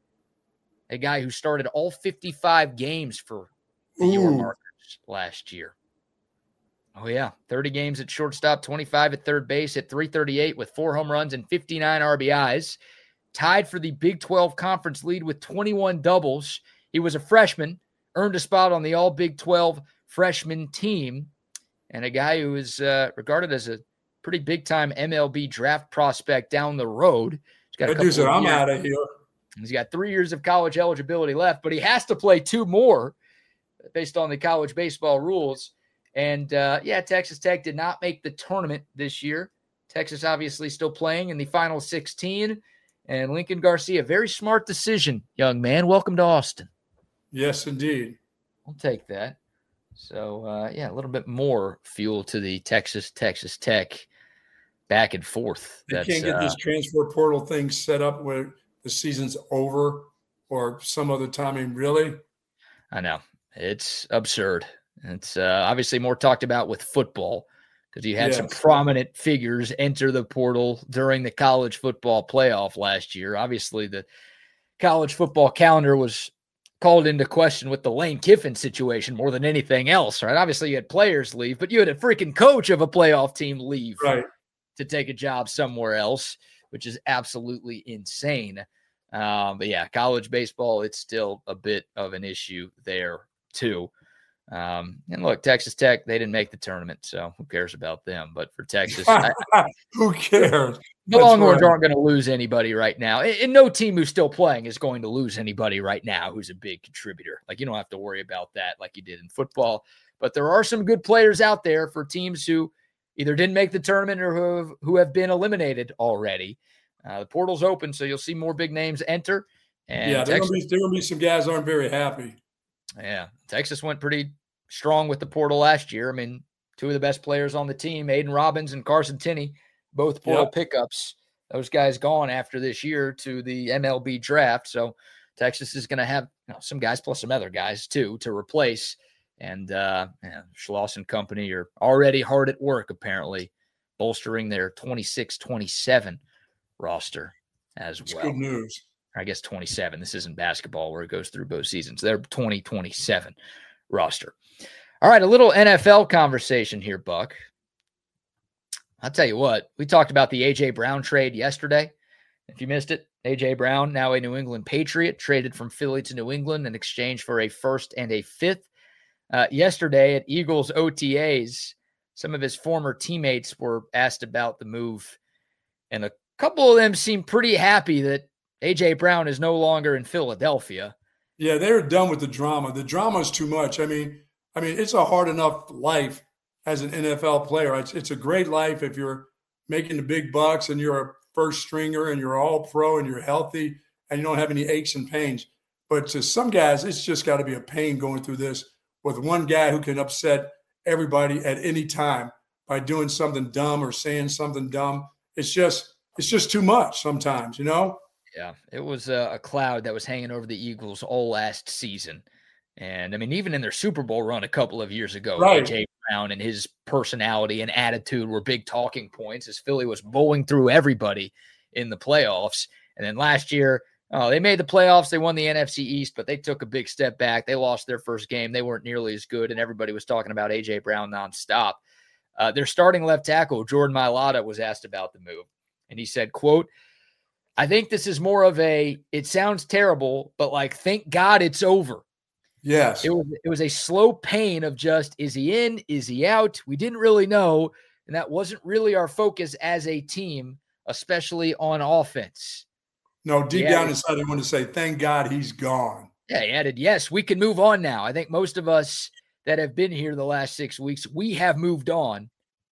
a guy who started all fifty-five games for the Yormarkers last year. Oh, yeah. thirty games at shortstop, twenty-five at third base, at three thirty-eight with four home runs and fifty-nine R B Is. Tied for the Big twelve conference lead with twenty-one doubles. He was a freshman, earned a spot on the all-Big twelve freshman team, and a guy who is uh, regarded as a pretty big-time M L B draft prospect down the road. He's got a couple said, I'm out of here. He's got three years of college eligibility left, but he has to play two more based on the college baseball rules. And, uh, yeah, Texas Tech did not make the tournament this year. Texas obviously still playing in the final sixteen. And Lincoln Garcia, very smart decision, young man. Welcome to Austin. Yes, indeed. I'll take that. So, uh, yeah, a little bit more fuel to the Texas, Texas Tech back and forth. They That's, can't get uh, this transfer portal thing set up where the season's over or some other time. I mean, really? I know. It's absurd. It's uh, obviously more talked about with football, because you had yes. some prominent figures enter the portal during the college football playoff last year. Obviously, the college football calendar was called into question with the Lane Kiffin situation more than anything else, right? Obviously, you had players leave, but you had a freaking coach of a playoff team leave right. to take a job somewhere else, which is absolutely insane. Um, but, yeah, college baseball, it's still a bit of an issue there, too. Um, and look, Texas Tech, they didn't make the tournament, so who cares about them? But for Texas, I, who cares? The Longhorns right. aren't going to lose anybody right now. And, and no team who's still playing is going to lose anybody right now who's a big contributor. Like, you don't have to worry about that like you did in football. But there are some good players out there for teams who either didn't make the tournament or who have, who have been eliminated already. Uh, the portal's open, so you'll see more big names enter. And yeah, there are going to be some guys aren't very happy. Yeah, Texas went pretty strong with the portal last year. I mean, two of the best players on the team, Aiden Robbins and Carson Tinney, both portal yep. pickups. Those guys gone after this year to the M L B draft. So Texas is going to have you know, some guys plus some other guys, too, to replace. And uh, yeah, Schloss and company are already hard at work, apparently, bolstering their twenty-six twenty-seven roster as That's well. Good news. I guess twenty-seven. This isn't basketball where it goes through both seasons. They're twenty twenty-seven roster. All right, a little N F L conversation here, Buck. I'll tell you what, we talked about the A J Brown trade yesterday. If you missed it, A J. Brown, now a New England Patriot, traded from Philly to New England in exchange for a first and a fifth. Uh, yesterday at Eagles O T As, some of his former teammates were asked about the move, and a couple of them seemed pretty happy that A J. Brown is no longer in Philadelphia. Yeah, they were done with the drama. The drama is too much. I mean, I mean, it's a hard enough life as an N F L player. It's, it's a great life if you're making the big bucks and you're a first stringer and you're all pro and you're healthy and you don't have any aches and pains. But to some guys, it's just got to be a pain going through this with one guy who can upset everybody at any time by doing something dumb or saying something dumb. It's just, it's just too much sometimes, you know? Yeah, it was a, a cloud that was hanging over the Eagles all last season. And I mean, even in their Super Bowl run a couple of years ago, right. A J. Brown and his personality and attitude were big talking points as Philly was bowling through everybody in the playoffs. And then last year, oh, they made the playoffs. They won the N F C East, but they took a big step back. They lost their first game. They weren't nearly as good, and everybody was talking about A J. Brown nonstop. Uh, their starting left tackle, Jordan Mailata, was asked about the move. And he said, quote, I think this is more of a, it sounds terrible, but like, thank God it's over. Yes. It was, it was a slow pain of just, is he in? Is he out? We didn't really know. And that wasn't really our focus as a team, especially on offense. No, deep Yeah. down inside, they want to say, thank God he's gone. Yeah, he added, yes, we can move on now. I think most of us that have been here the last six weeks, we have moved on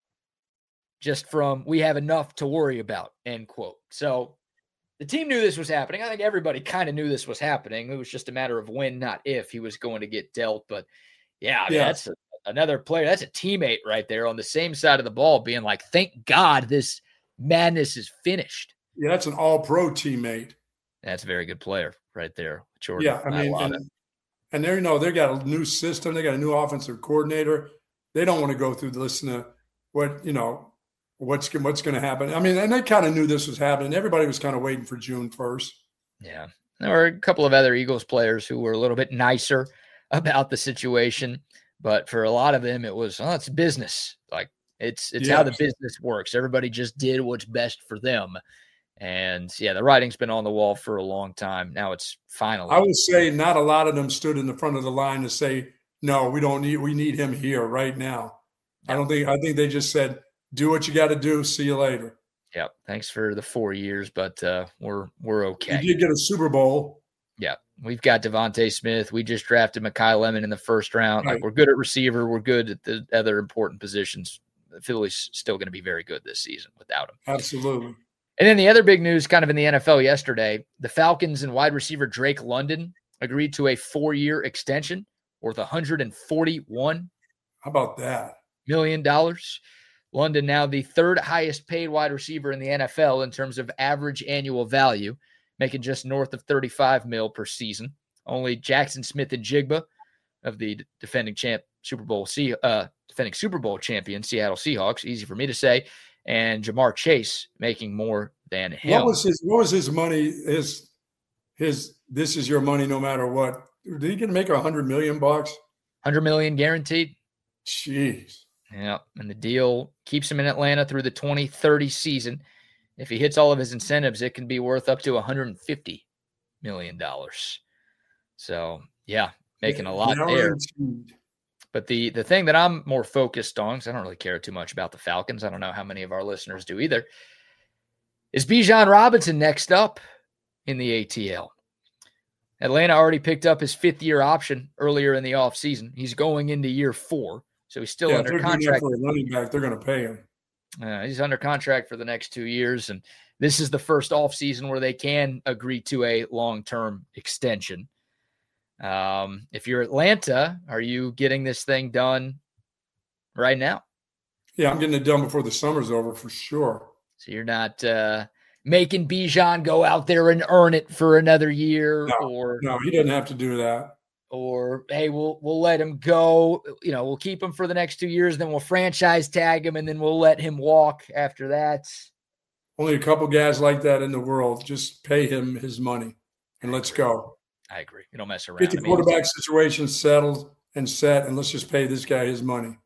just from, we have enough to worry about, end quote. So the team knew this was happening. I think everybody kind of knew this was happening. It was just a matter of when, not if, he was going to get dealt. But yeah, I mean, Yeah. that's a, another player. That's a teammate right there on the same side of the ball being like, thank God this madness is finished. Yeah, that's an all-pro teammate. That's a very good player right there. Jordan. Yeah, I mean, and, and they you know they got a new system. They got a new offensive coordinator. They don't want to go through the listen to what, you know, what's what's going to happen. I mean, and they kind of knew this was happening. Everybody was kind of waiting for June first. Yeah. There were a couple of other Eagles players who were a little bit nicer about the situation, but for a lot of them, it was, oh, it's business. Like it's, it's Yeah. how the business works. Everybody just did what's best for them. And yeah, the writing's been on the wall for a long time. Now it's finally. I would say not a lot of them stood in the front of the line to say, no, we don't need, we need him here right now. I don't think, I think they just said, do what you got to do. See you later. Yeah. Thanks for the four years, but uh, we're, we're okay. You did get a Super Bowl. Yeah. We've got Devontae Smith. We just drafted Mekhi Lemon in the first round. Right. Like we're good at receiver. We're good at the other important positions. Philly's still going to be very good this season without him. Absolutely. And then the other big news kind of in the N F L yesterday, the Falcons and wide receiver Drake London agreed to a four-year extension worth one hundred forty-one How about that? million dollars. London now the third highest paid wide receiver in the N F L in terms of average annual value, making just north of thirty-five mil per season. Only Jackson Smith and Jigba of the defending champ Super Bowl C, uh, defending Super Bowl champion Seattle Seahawks, easy for me to say, and Jamar Chase making more than him. What was his, what was his money? His, his, this is your money no matter what. Did he get to make a hundred million bucks? one hundred million guaranteed. Jeez. Yeah, and the deal keeps him in Atlanta through the twenty thirty season. If he hits all of his incentives, it can be worth up to one hundred fifty million dollars. So, yeah, making a lot there. But the, the thing that I'm more focused on, because I don't really care too much about the Falcons, I don't know how many of our listeners do either, is Bijan Robinson next up in the A T L. Atlanta already picked up his fifth-year option earlier in the offseason. He's going into year four, so he's still yeah, under they're contract. For a running back, they're going to pay him. Uh, he's under contract for the next two years, and this is the first offseason where they can agree to a long-term extension. Um, if you're Atlanta, are you getting this thing done right now? Yeah, I'm getting it done before the summer's over for sure. So you're not uh, making Bijan go out there and earn it for another year, no, or no, he doesn't have to do that. Or hey, we'll we'll let him go. You know, we'll keep him for the next two years, then we'll franchise tag him, and then we'll let him walk after that. Only a couple guys like that in the world. Just pay him his money and let's go. I agree. You don't mess around. Get the I mean, quarterback situation settled and set, and let's just pay this guy his money.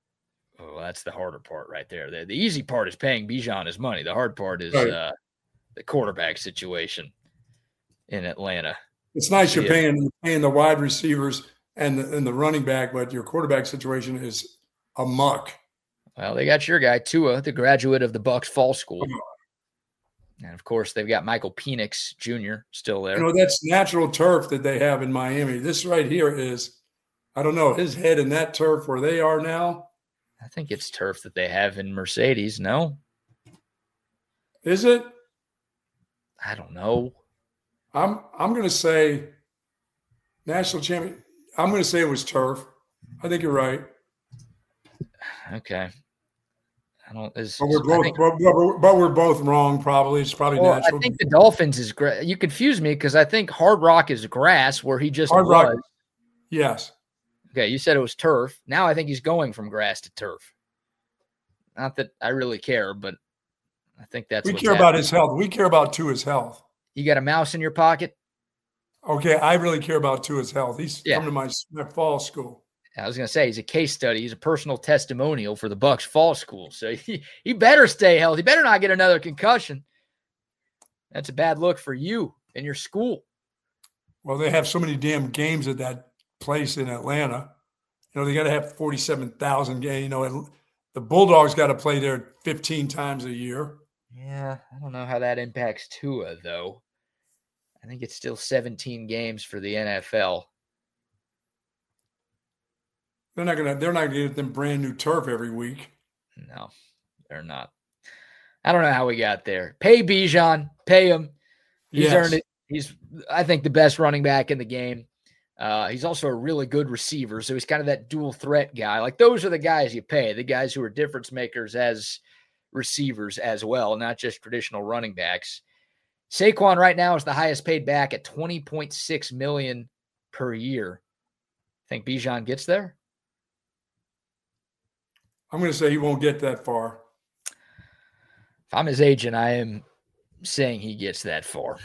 Oh, that's the harder part right there. The, the easy part is paying Bijan his money. The hard part is right. uh, the quarterback situation in Atlanta. It's nice So, you're yeah. paying paying the wide receivers and the, and the running back, but your quarterback situation is a muck. Well, they got your guy, Tua, the graduate of the Bucks Fall School. And, of course, they've got Michael Penix Junior still there. You know, that's natural turf that they have in Miami. This right here is, I don't know, his head in that turf where they are now. I think it's turf that they have in Mercedes, no? Is it? I don't know. I'm I'm going to say national champion. I'm going to say it was turf. I think you're right. Okay. I don't. Is, but we're both, think, but, we're, but we're both wrong. Probably it's probably well, natural. I think the Dolphins is grass. You confuse me because I think Hard Rock is grass where he just Hard was. Rock. Yes. Okay, you said it was turf. Now I think he's going from grass to turf. Not that I really care, but I think that's we what's care happening. about his health. We care about Tua's health. You got a mouse in your pocket? Okay, I really care about Tua's health. He's Yeah. come to my, my fall school. I was going to say he's a case study. He's a personal testimonial for the Bucks Fall School. So he, he better stay healthy. He better not get another concussion. That's a bad look for you and your school. Well, they have so many damn games at that place in Atlanta. You know, they got to have forty-seven thousand games. You know, the Bulldogs got to play there fifteen times a year. Yeah, I don't know how that impacts Tua, though. I think it's still seventeen games for the N F L. They're not gonna. They're not gonna get them brand new turf every week. No, they're not. I don't know how we got there. Pay Bijan. Pay him. He's Yes. earned it. He's, I think, the best running back in the game. Uh, he's also a really good receiver, so he's kind of that dual threat guy. Like, those are the guys you pay, the guys who are difference makers as receivers as well, not just traditional running backs. Saquon right now is the highest paid back at twenty point six million dollars per year. Think Bijan gets there? I'm going to say he won't get that far. If I'm his agent, I am saying he gets that far.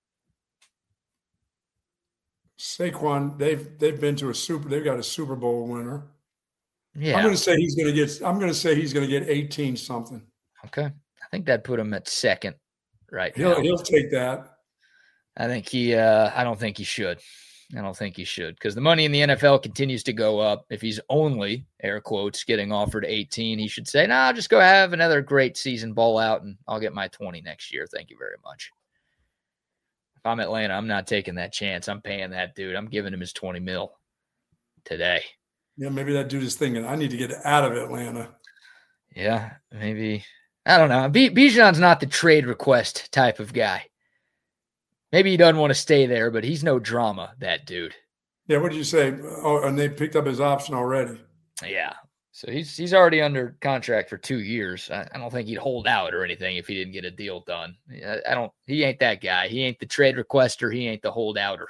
Saquon, they've they've been to a super. They've got a Super Bowl winner. Yeah. I'm going to say he's going to get. I'm going to say he's going to get eighteen something. Okay. I think that'd put him at second right He'll now. he'll take that. I think he. Uh, I don't think he should. I don't think he should because the money in the N F L continues to go up. If he's only, air quotes, getting offered eighteen, he should say, "Nah, just go have another great season, ball out, and I'll get my twenty next year. Thank you very much." If I'm Atlanta, I'm not taking that chance. I'm paying that dude. I'm giving him his twenty mil today. Yeah, maybe that dude is thinking, I need to get out of Atlanta. Yeah, maybe. I don't know. B- Bijan's not the trade request type of guy. Maybe he doesn't want to stay there, but he's no drama, that dude. Yeah, what did you say? Oh, and they picked up his option already. Yeah. So he's he's already under contract for two years. I, I don't think he'd hold out or anything if he didn't get a deal done. I, I don't. He ain't that guy. He ain't the trade requester. He ain't the holdouter.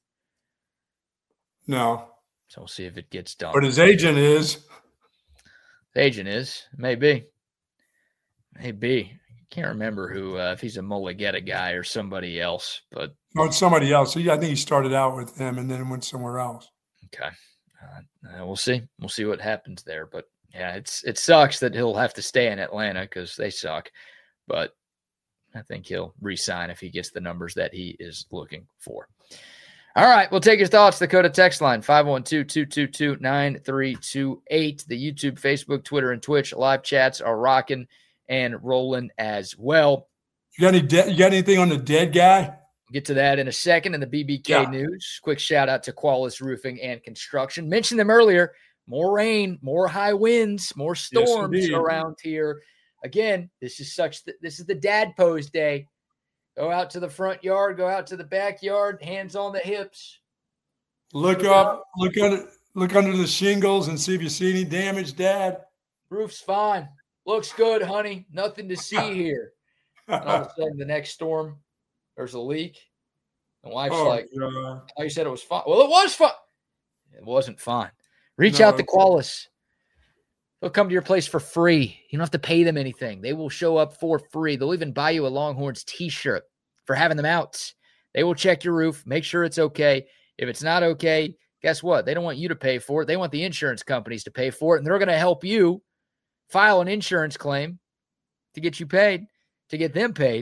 No. So we'll see if it gets done. But his agent is. His agent is. Maybe. Maybe. Can't remember who, uh, if he's a Mulligetta guy or somebody else, but. No, it's somebody else. He, I think he started out with him and then went somewhere else. Okay. Uh, uh, we'll see. We'll see what happens there. But yeah, it's it sucks that he'll have to stay in Atlanta because they suck. But I think he'll re-sign if he gets the numbers that he is looking for. All right, we'll take your thoughts. Dakota text line, five one two, two two two, nine three two eight. The YouTube, Facebook, Twitter, and Twitch live chats are rocking and rolling as well. You got any? De- you got anything on the dead guy? We'll get to that in a second in the B B K Yeah. news. Quick shout out to Qualis Roofing and Construction. Mentioned them earlier. More rain, more high winds, more storms indeed. around here. Again, this is such. Th- this is the dad pose day. Go out to the front yard. Go out to the backyard. Hands on the hips. Look up. Look under. Look under the shingles and see if you see any damage, Dad. Roof's fine. Looks good, honey. Nothing to see here. And all of a sudden, the next storm, there's a leak. And wife's Oh, like, God. "Oh, you said it was fine." Well, it was fine. It wasn't fine. Reach No, out to it- Qualis. They'll come to your place for free. You don't have to pay them anything. They will show up for free. They'll even buy you a Longhorns t-shirt for having them out. They will check your roof, make sure it's okay. If it's not okay, guess what? They don't want you to pay for it. They want the insurance companies to pay for it, and they're going to help you file an insurance claim to get you paid, to get them paid,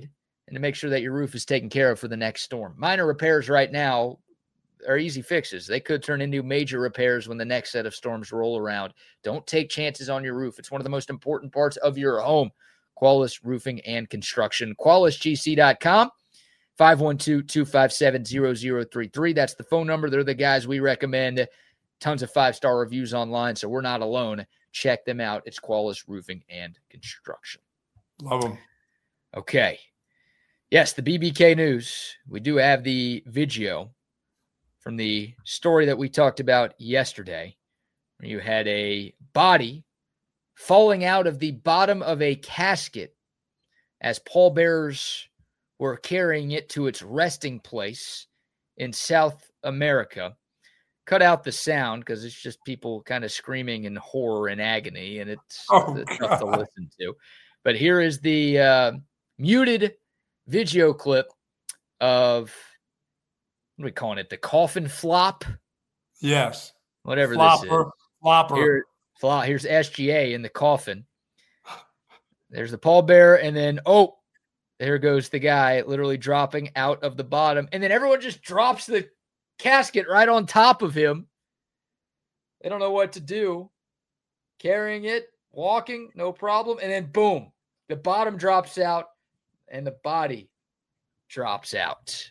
and to make sure that your roof is taken care of for the next storm. Minor repairs right now are easy fixes. They could turn into major repairs when the next set of storms roll around. Don't take chances on your roof. It's one of the most important parts of your home. Qualys Roofing and Construction. Qualys G C dot com. five one two, two five seven, zero zero three three. That's the phone number. They're the guys we recommend. Tons of five-star reviews online, so we're not alone. Check them out. It's Qualys Roofing and Construction. Love them. Okay. Yes, the B B K News. We do have the video from the story that we talked about yesterday, where you had a body falling out of the bottom of a casket as pallbearers were carrying it to its resting place in South America. Cut out the sound because it's just people kind of screaming in horror and agony, and it's, oh, it's tough to listen to. But here is the uh, muted video clip of, what are we calling it, the coffin flop? Yes. Whatever Flopper, this is. Flopper. Here, fl- here's S G A in the coffin. There's the pallbearer, and then, oh, there goes the guy literally dropping out of the bottom. And then everyone just drops the casket right on top of him. They don't know what to do. Carrying it, walking, no problem. And then boom, the bottom drops out and the body drops out.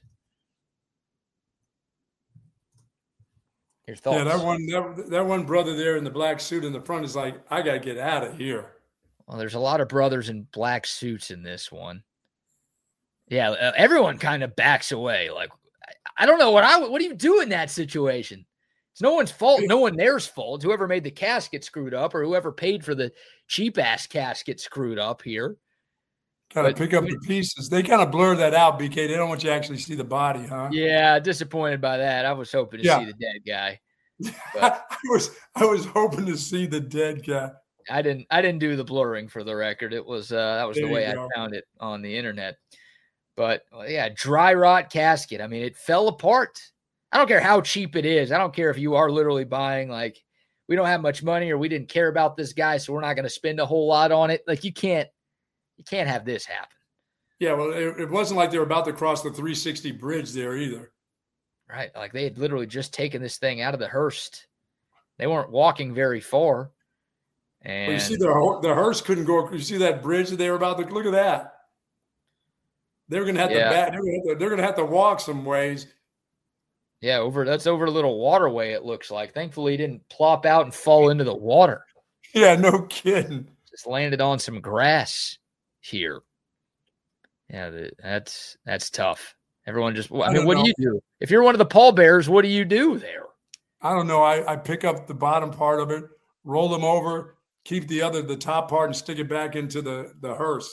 Your thoughts? Yeah, that one, that, that one brother there in the black suit in the front is like, I got to get out of here. Well, there's a lot of brothers in black suits in this one. Yeah, uh, everyone kind of backs away. Like, I, I don't know what I what do you do in that situation? It's no one's fault. No one there's fault. Whoever made the casket screwed up, or whoever paid for the cheap ass casket screwed up here. Kind of pick up the pieces. They kind of blur that out, B K. They don't want you to actually see the body, huh? Yeah, disappointed by that. I was hoping to yeah. see the dead guy. But I was I was hoping to see the dead guy. I didn't I didn't do the blurring for the record. It was uh, that was there the way I found it on the internet. But well, yeah, dry rot casket. I mean, it fell apart. I don't care how cheap it is. I don't care if you are literally buying, like, we don't have much money or we didn't care about this guy, so we're not going to spend a whole lot on it. Like, you can't you can't have this happen. Yeah, well, it, it wasn't like they were about to cross the three sixty bridge there either. Right. Like, they had literally just taken this thing out of the hearse. They weren't walking very far. And well, you see, the, the hearse couldn't go. You see that bridge that they were about to look at that. They're going to have yeah. to back. They're going to, they're going to have to walk some ways. Yeah, over that's over a little waterway. It looks like. Thankfully, he didn't plop out and fall into the water. Yeah, no kidding. Just landed on some grass here. Yeah, that's that's tough. Everyone just. I, I mean, what know. do you do if you're one of the pallbearers? What do you do there? I don't know. I, I pick up the bottom part of it, roll them over, keep the other the top part, and stick it back into the the hearse.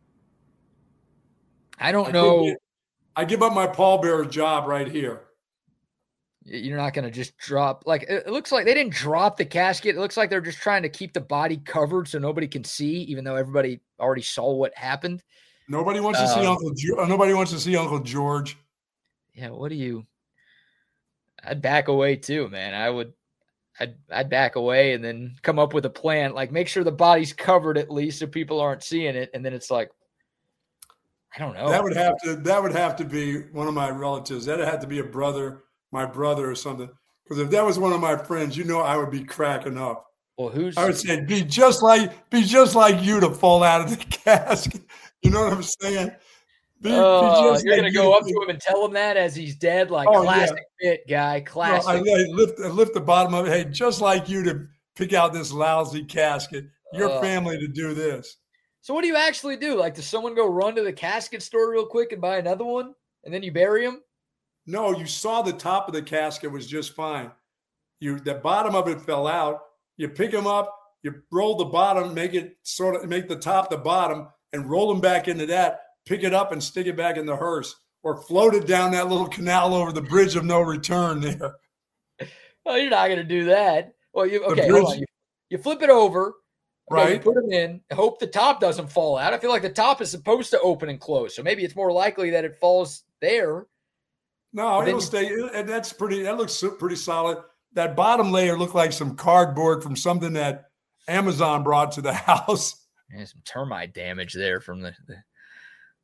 I don't I know. Give, I give up my pallbearer job right here. You're not going to just drop. Like, it looks like they didn't drop the casket. It looks like they're just trying to keep the body covered so nobody can see, even though everybody already saw what happened. Nobody wants to um, see Uncle. Nobody wants to see Uncle George. Yeah, what do you? I'd back away too, man. I would. I'd I'd back away and then come up with a plan. Like, make sure the body's covered at least so people aren't seeing it. And then it's like, I don't know. That would have to. That would have to be one of my relatives. That'd have to be a brother. My brother or something, because if that was one of my friends, you know, I would be cracking up. Well, who's? I would say, be just like, be just like you to fall out of the casket. You know what I'm saying? Be, uh, be just you're like gonna you go up to him and tell him that as he's dead, like oh, classic yeah. bit guy, classic. No, I, I lift, I lift the bottom of it. Hey, just like you to pick out this lousy casket. Your uh, family to do this. So what do you actually do? Like, does someone go run to the casket store real quick and buy another one, and then you bury him? No, you saw the top of the casket was just fine. You the bottom of it fell out. You pick them up, you roll the bottom, make it sort of make the top the bottom, and roll them back into that. Pick it up and stick it back in the hearse, or float it down that little canal over the bridge of no return there. Oh, you're not going to do that. Well, you okay? Hold on. You, you flip it over, okay, right? You put them in. Hope the top doesn't fall out. I feel like the top is supposed to open and close, so maybe it's more likely that it falls there. No, it'll stay, and that's pretty. That looks pretty solid. That bottom layer looked like some cardboard from something that Amazon brought to the house. Yeah, some termite damage there from the. the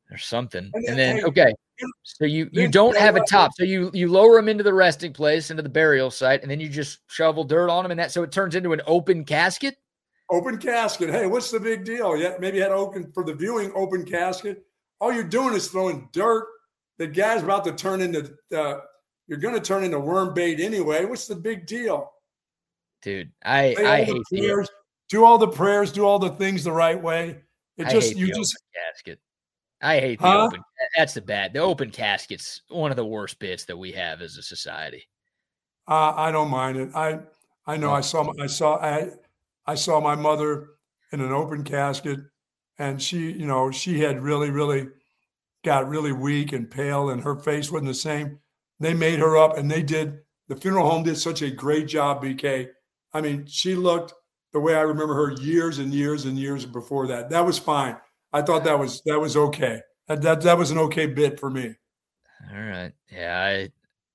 There's something. And And then, then, hey, okay, so you you Vince, don't you know have a what? top. So you you lower him into the resting place, into the burial site, and then you just shovel dirt on him, and that so it turns into an open casket. Open casket. Hey, what's the big deal? Yeah, maybe you had open for the viewing open casket. All you're doing is throwing dirt. The guy's about to turn into. Uh, you're going to turn into worm bait anyway. What's the big deal? Dude, I Say I all hate the the prayers. Do all the prayers. Do all the things the right way. It I just hate you the just open casket. I hate the huh? open. That's the bad. The open casket's one of the worst bits that we have as a society. Uh, I don't mind it. I I know. Oh, I saw. I saw. I I saw my mother in an open casket, and she, you know, she had really, really got really weak and pale, and her face wasn't the same. They made her up, and they did. The funeral home did such a great job, B K. I mean, she looked the way I remember her years and years and years before that. That was fine. I thought that was that was okay. That that, that was an okay bit for me. all right. Yeah, I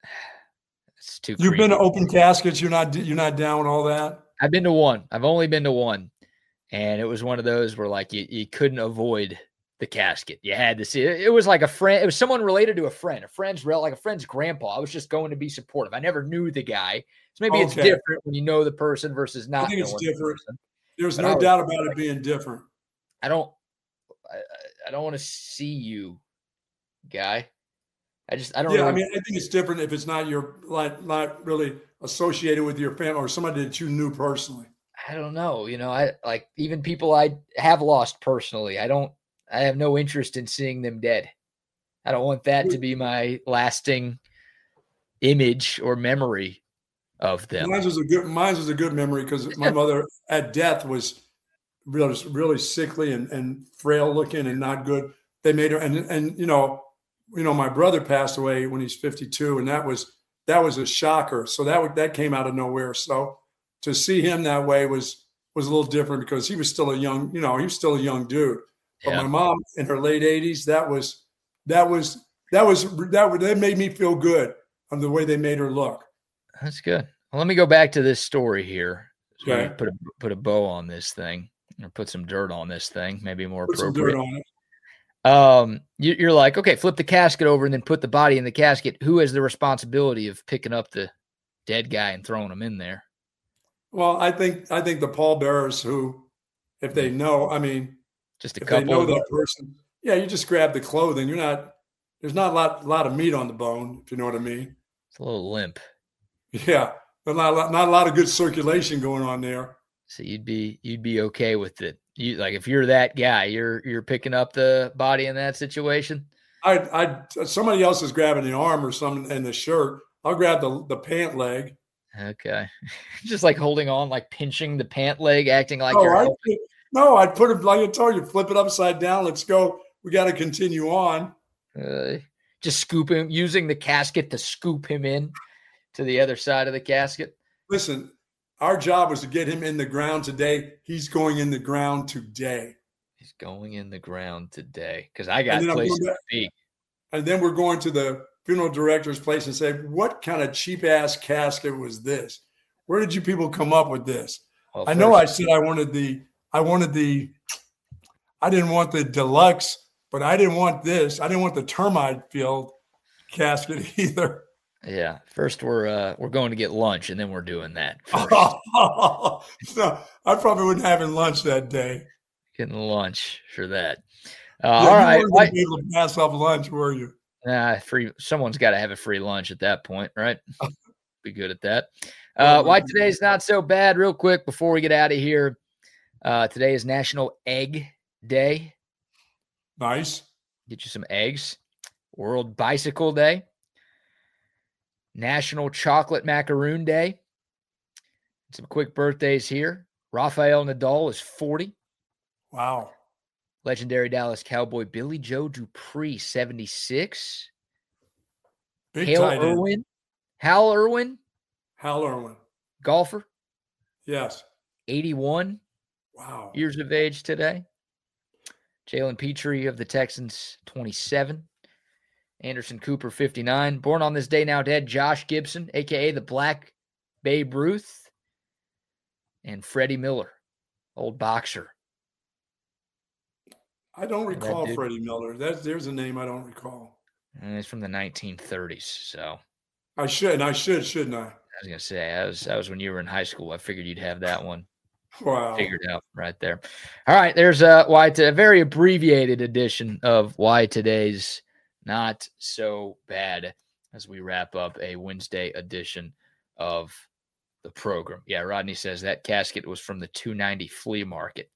it's too You've been creepy. to open caskets. You're not you're not down with all that. I've been to one. I've only been to one. And it was one of those where like you, you couldn't avoid the casket. You had to see it. It was like a friend. It was someone related to a friend, a friend's rel, like a friend's grandpa. I was just going to be supportive. I never knew the guy. So maybe it's Okay. different when you know the person versus not I think it's knowing different. the person. There's But no I was doubt about like, it being different. I don't I, I don't want to see you, guy. I just I don't Yeah, really I mean, I think it's different if it's not your like not really associated with your family or somebody that you knew personally. I don't know. You know, I like even people I have lost personally. I don't I have no interest in seeing them dead. I don't want that to be my lasting image or memory of them. Mine was a good mine was a good memory because my mother at death was really really sickly and, and frail looking and not good. They made her and and you know you know my brother passed away when he's fifty-two and that was that was a shocker. So that that came out of nowhere. So to see him that way was was a little different because he was still a young you know he was still a young dude. But Yeah. my mom in her late eighties, that was that was that was that that made me feel good on the way they made her look. That's good. Well, let me go back to this story here. So Okay. we put a put a bow on this thing or put some dirt on this thing, maybe more Put some dirt appropriate. on it. Um, you, you're like, okay, flip the casket over and then put the body in the casket. Who has the responsibility of picking up the dead guy and throwing him in there? Well, I think I think the pallbearers who, if they know, I mean, Just a if they couple know of them. that person, yeah, you just grab the clothing. You're not. There's not a lot lot of meat on the bone, if you know what I mean. It's a little limp. Yeah, but not a lot, not a lot of good circulation going on there. So you'd be you'd be okay with it. You like if you're that guy, you're you're picking up the body in that situation. I I somebody else is grabbing the arm or something and the shirt. I'll grab the the pant leg. Okay, just like holding on, like pinching the pant leg, acting like No, you're I, helping. no, I'd put it like I told you, flip it upside down. Let's go. We got to continue on. Uh, just scoop him, using the casket to scoop him in to the other side of the casket. Listen, our job was to get him in the ground today. He's going in the ground today. He's going in the ground today because I got And then I'm places going to back- be. And then we're going to the funeral director's place and say, what kind of cheap ass casket was this? Where did you people come up with this? Well, I know I first- said I wanted the, I wanted the, I didn't want the deluxe, but I didn't want this. I didn't want the termite field casket either. Yeah, first we're uh, we're going to get lunch, and then we're doing that. First. No, I probably wouldn't have having lunch that day. Getting lunch for that. Uh, Yeah, all you right, weren't going to be able to pass up lunch, were you? nah, free. Someone's got to have a free lunch at that point, right? Be good at that. Uh, why today's not so bad? Real quick before we get out of here, uh, today is National Egg Day. Nice. Get you some eggs. World Bicycle Day. National Chocolate Macaroon Day. Some quick birthdays here. Rafael Nadal is forty. Wow. Legendary Dallas Cowboy Billy Joe Dupree, seventy-six. Big Hale tight end. Irwin. Hal Irwin, Hal Irwin. golfer, Yes. eighty-one Wow. years of age today. Jalen Petrie of the Texans, twenty-seven. Anderson Cooper, fifty-nine. Born on this day now dead, Josh Gibson, a k a the Black Babe Ruth. And Freddie Miller, old boxer. I don't That recall dude. Freddie Miller. That's there's a name I don't recall. And it's from the nineteen thirties. So I should, and I should, shouldn't I? I was gonna say that was that was when you were in high school. I figured you'd have that one Wow. figured out right there. All right, there's a why a very abbreviated edition of Why Today's Not So Bad as we wrap up a Wednesday edition of the program. Yeah, Rodney says that casket was from the two ninety flea market.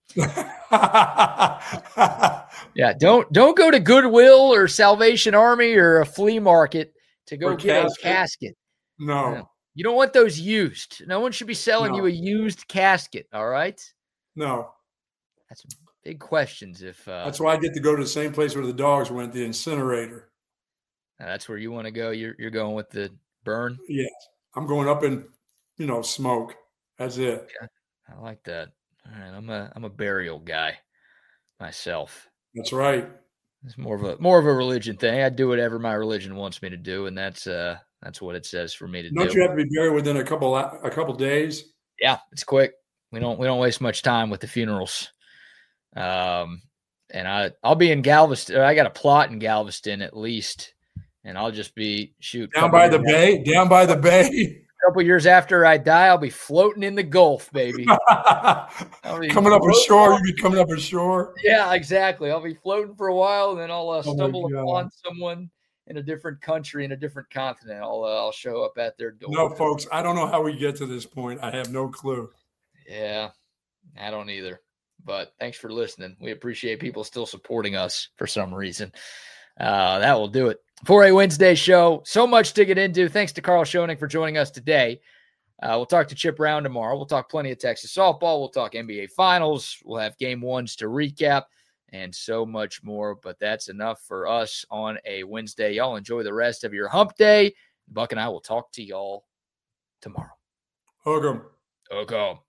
Yeah, don't don't go to Goodwill or Salvation Army or a flea market to go Or get casket. a casket. No. Yeah. You don't want those used. No one should be selling No. you a used casket. All right. No. That's big questions. If uh, That's why I get to go to the same place where the dogs went, the incinerator. that's where you want to go, you're you're going with the burn. Yes, I'm going up in, you know, smoke. That's it. Yeah, I like that. All right, I'm a I'm a burial guy myself. That's right. It's more of a more of a religion thing. I do whatever my religion wants me to do, and that's uh that's what it says for me to Don't do. you have to be buried within a couple a couple days? Yeah, it's quick. We don't we don't waste much time with the funerals. Um, and I I'll be in Galveston. I got a plot in Galveston at least, and I'll just be shoot Down by the bay. Down by the bay. A couple years after I die, I'll be floating in the Gulf, baby. Coming up ashore, you'll be coming up ashore. Yeah, exactly. I'll be floating for a while, and then I'll uh, Oh my stumble God. upon someone in a different country, in a different continent. I'll uh, I'll show up at their door. No, folks, I don't know how we get to this point. I have no clue. Yeah, I don't either. But thanks for listening. We appreciate people still supporting us for some reason. Uh, that will do it for a Wednesday show. So much to get into. Thanks to Carl Schoening for joining us today. Uh, we'll talk to Chip Brown tomorrow. We'll talk plenty of Texas softball. We'll talk N B A Finals. We'll have game ones to recap and so much more. But that's enough for us on a Wednesday. Y'all enjoy the rest of your hump day. Buck and I will talk to y'all tomorrow. Hug 'em. Okay.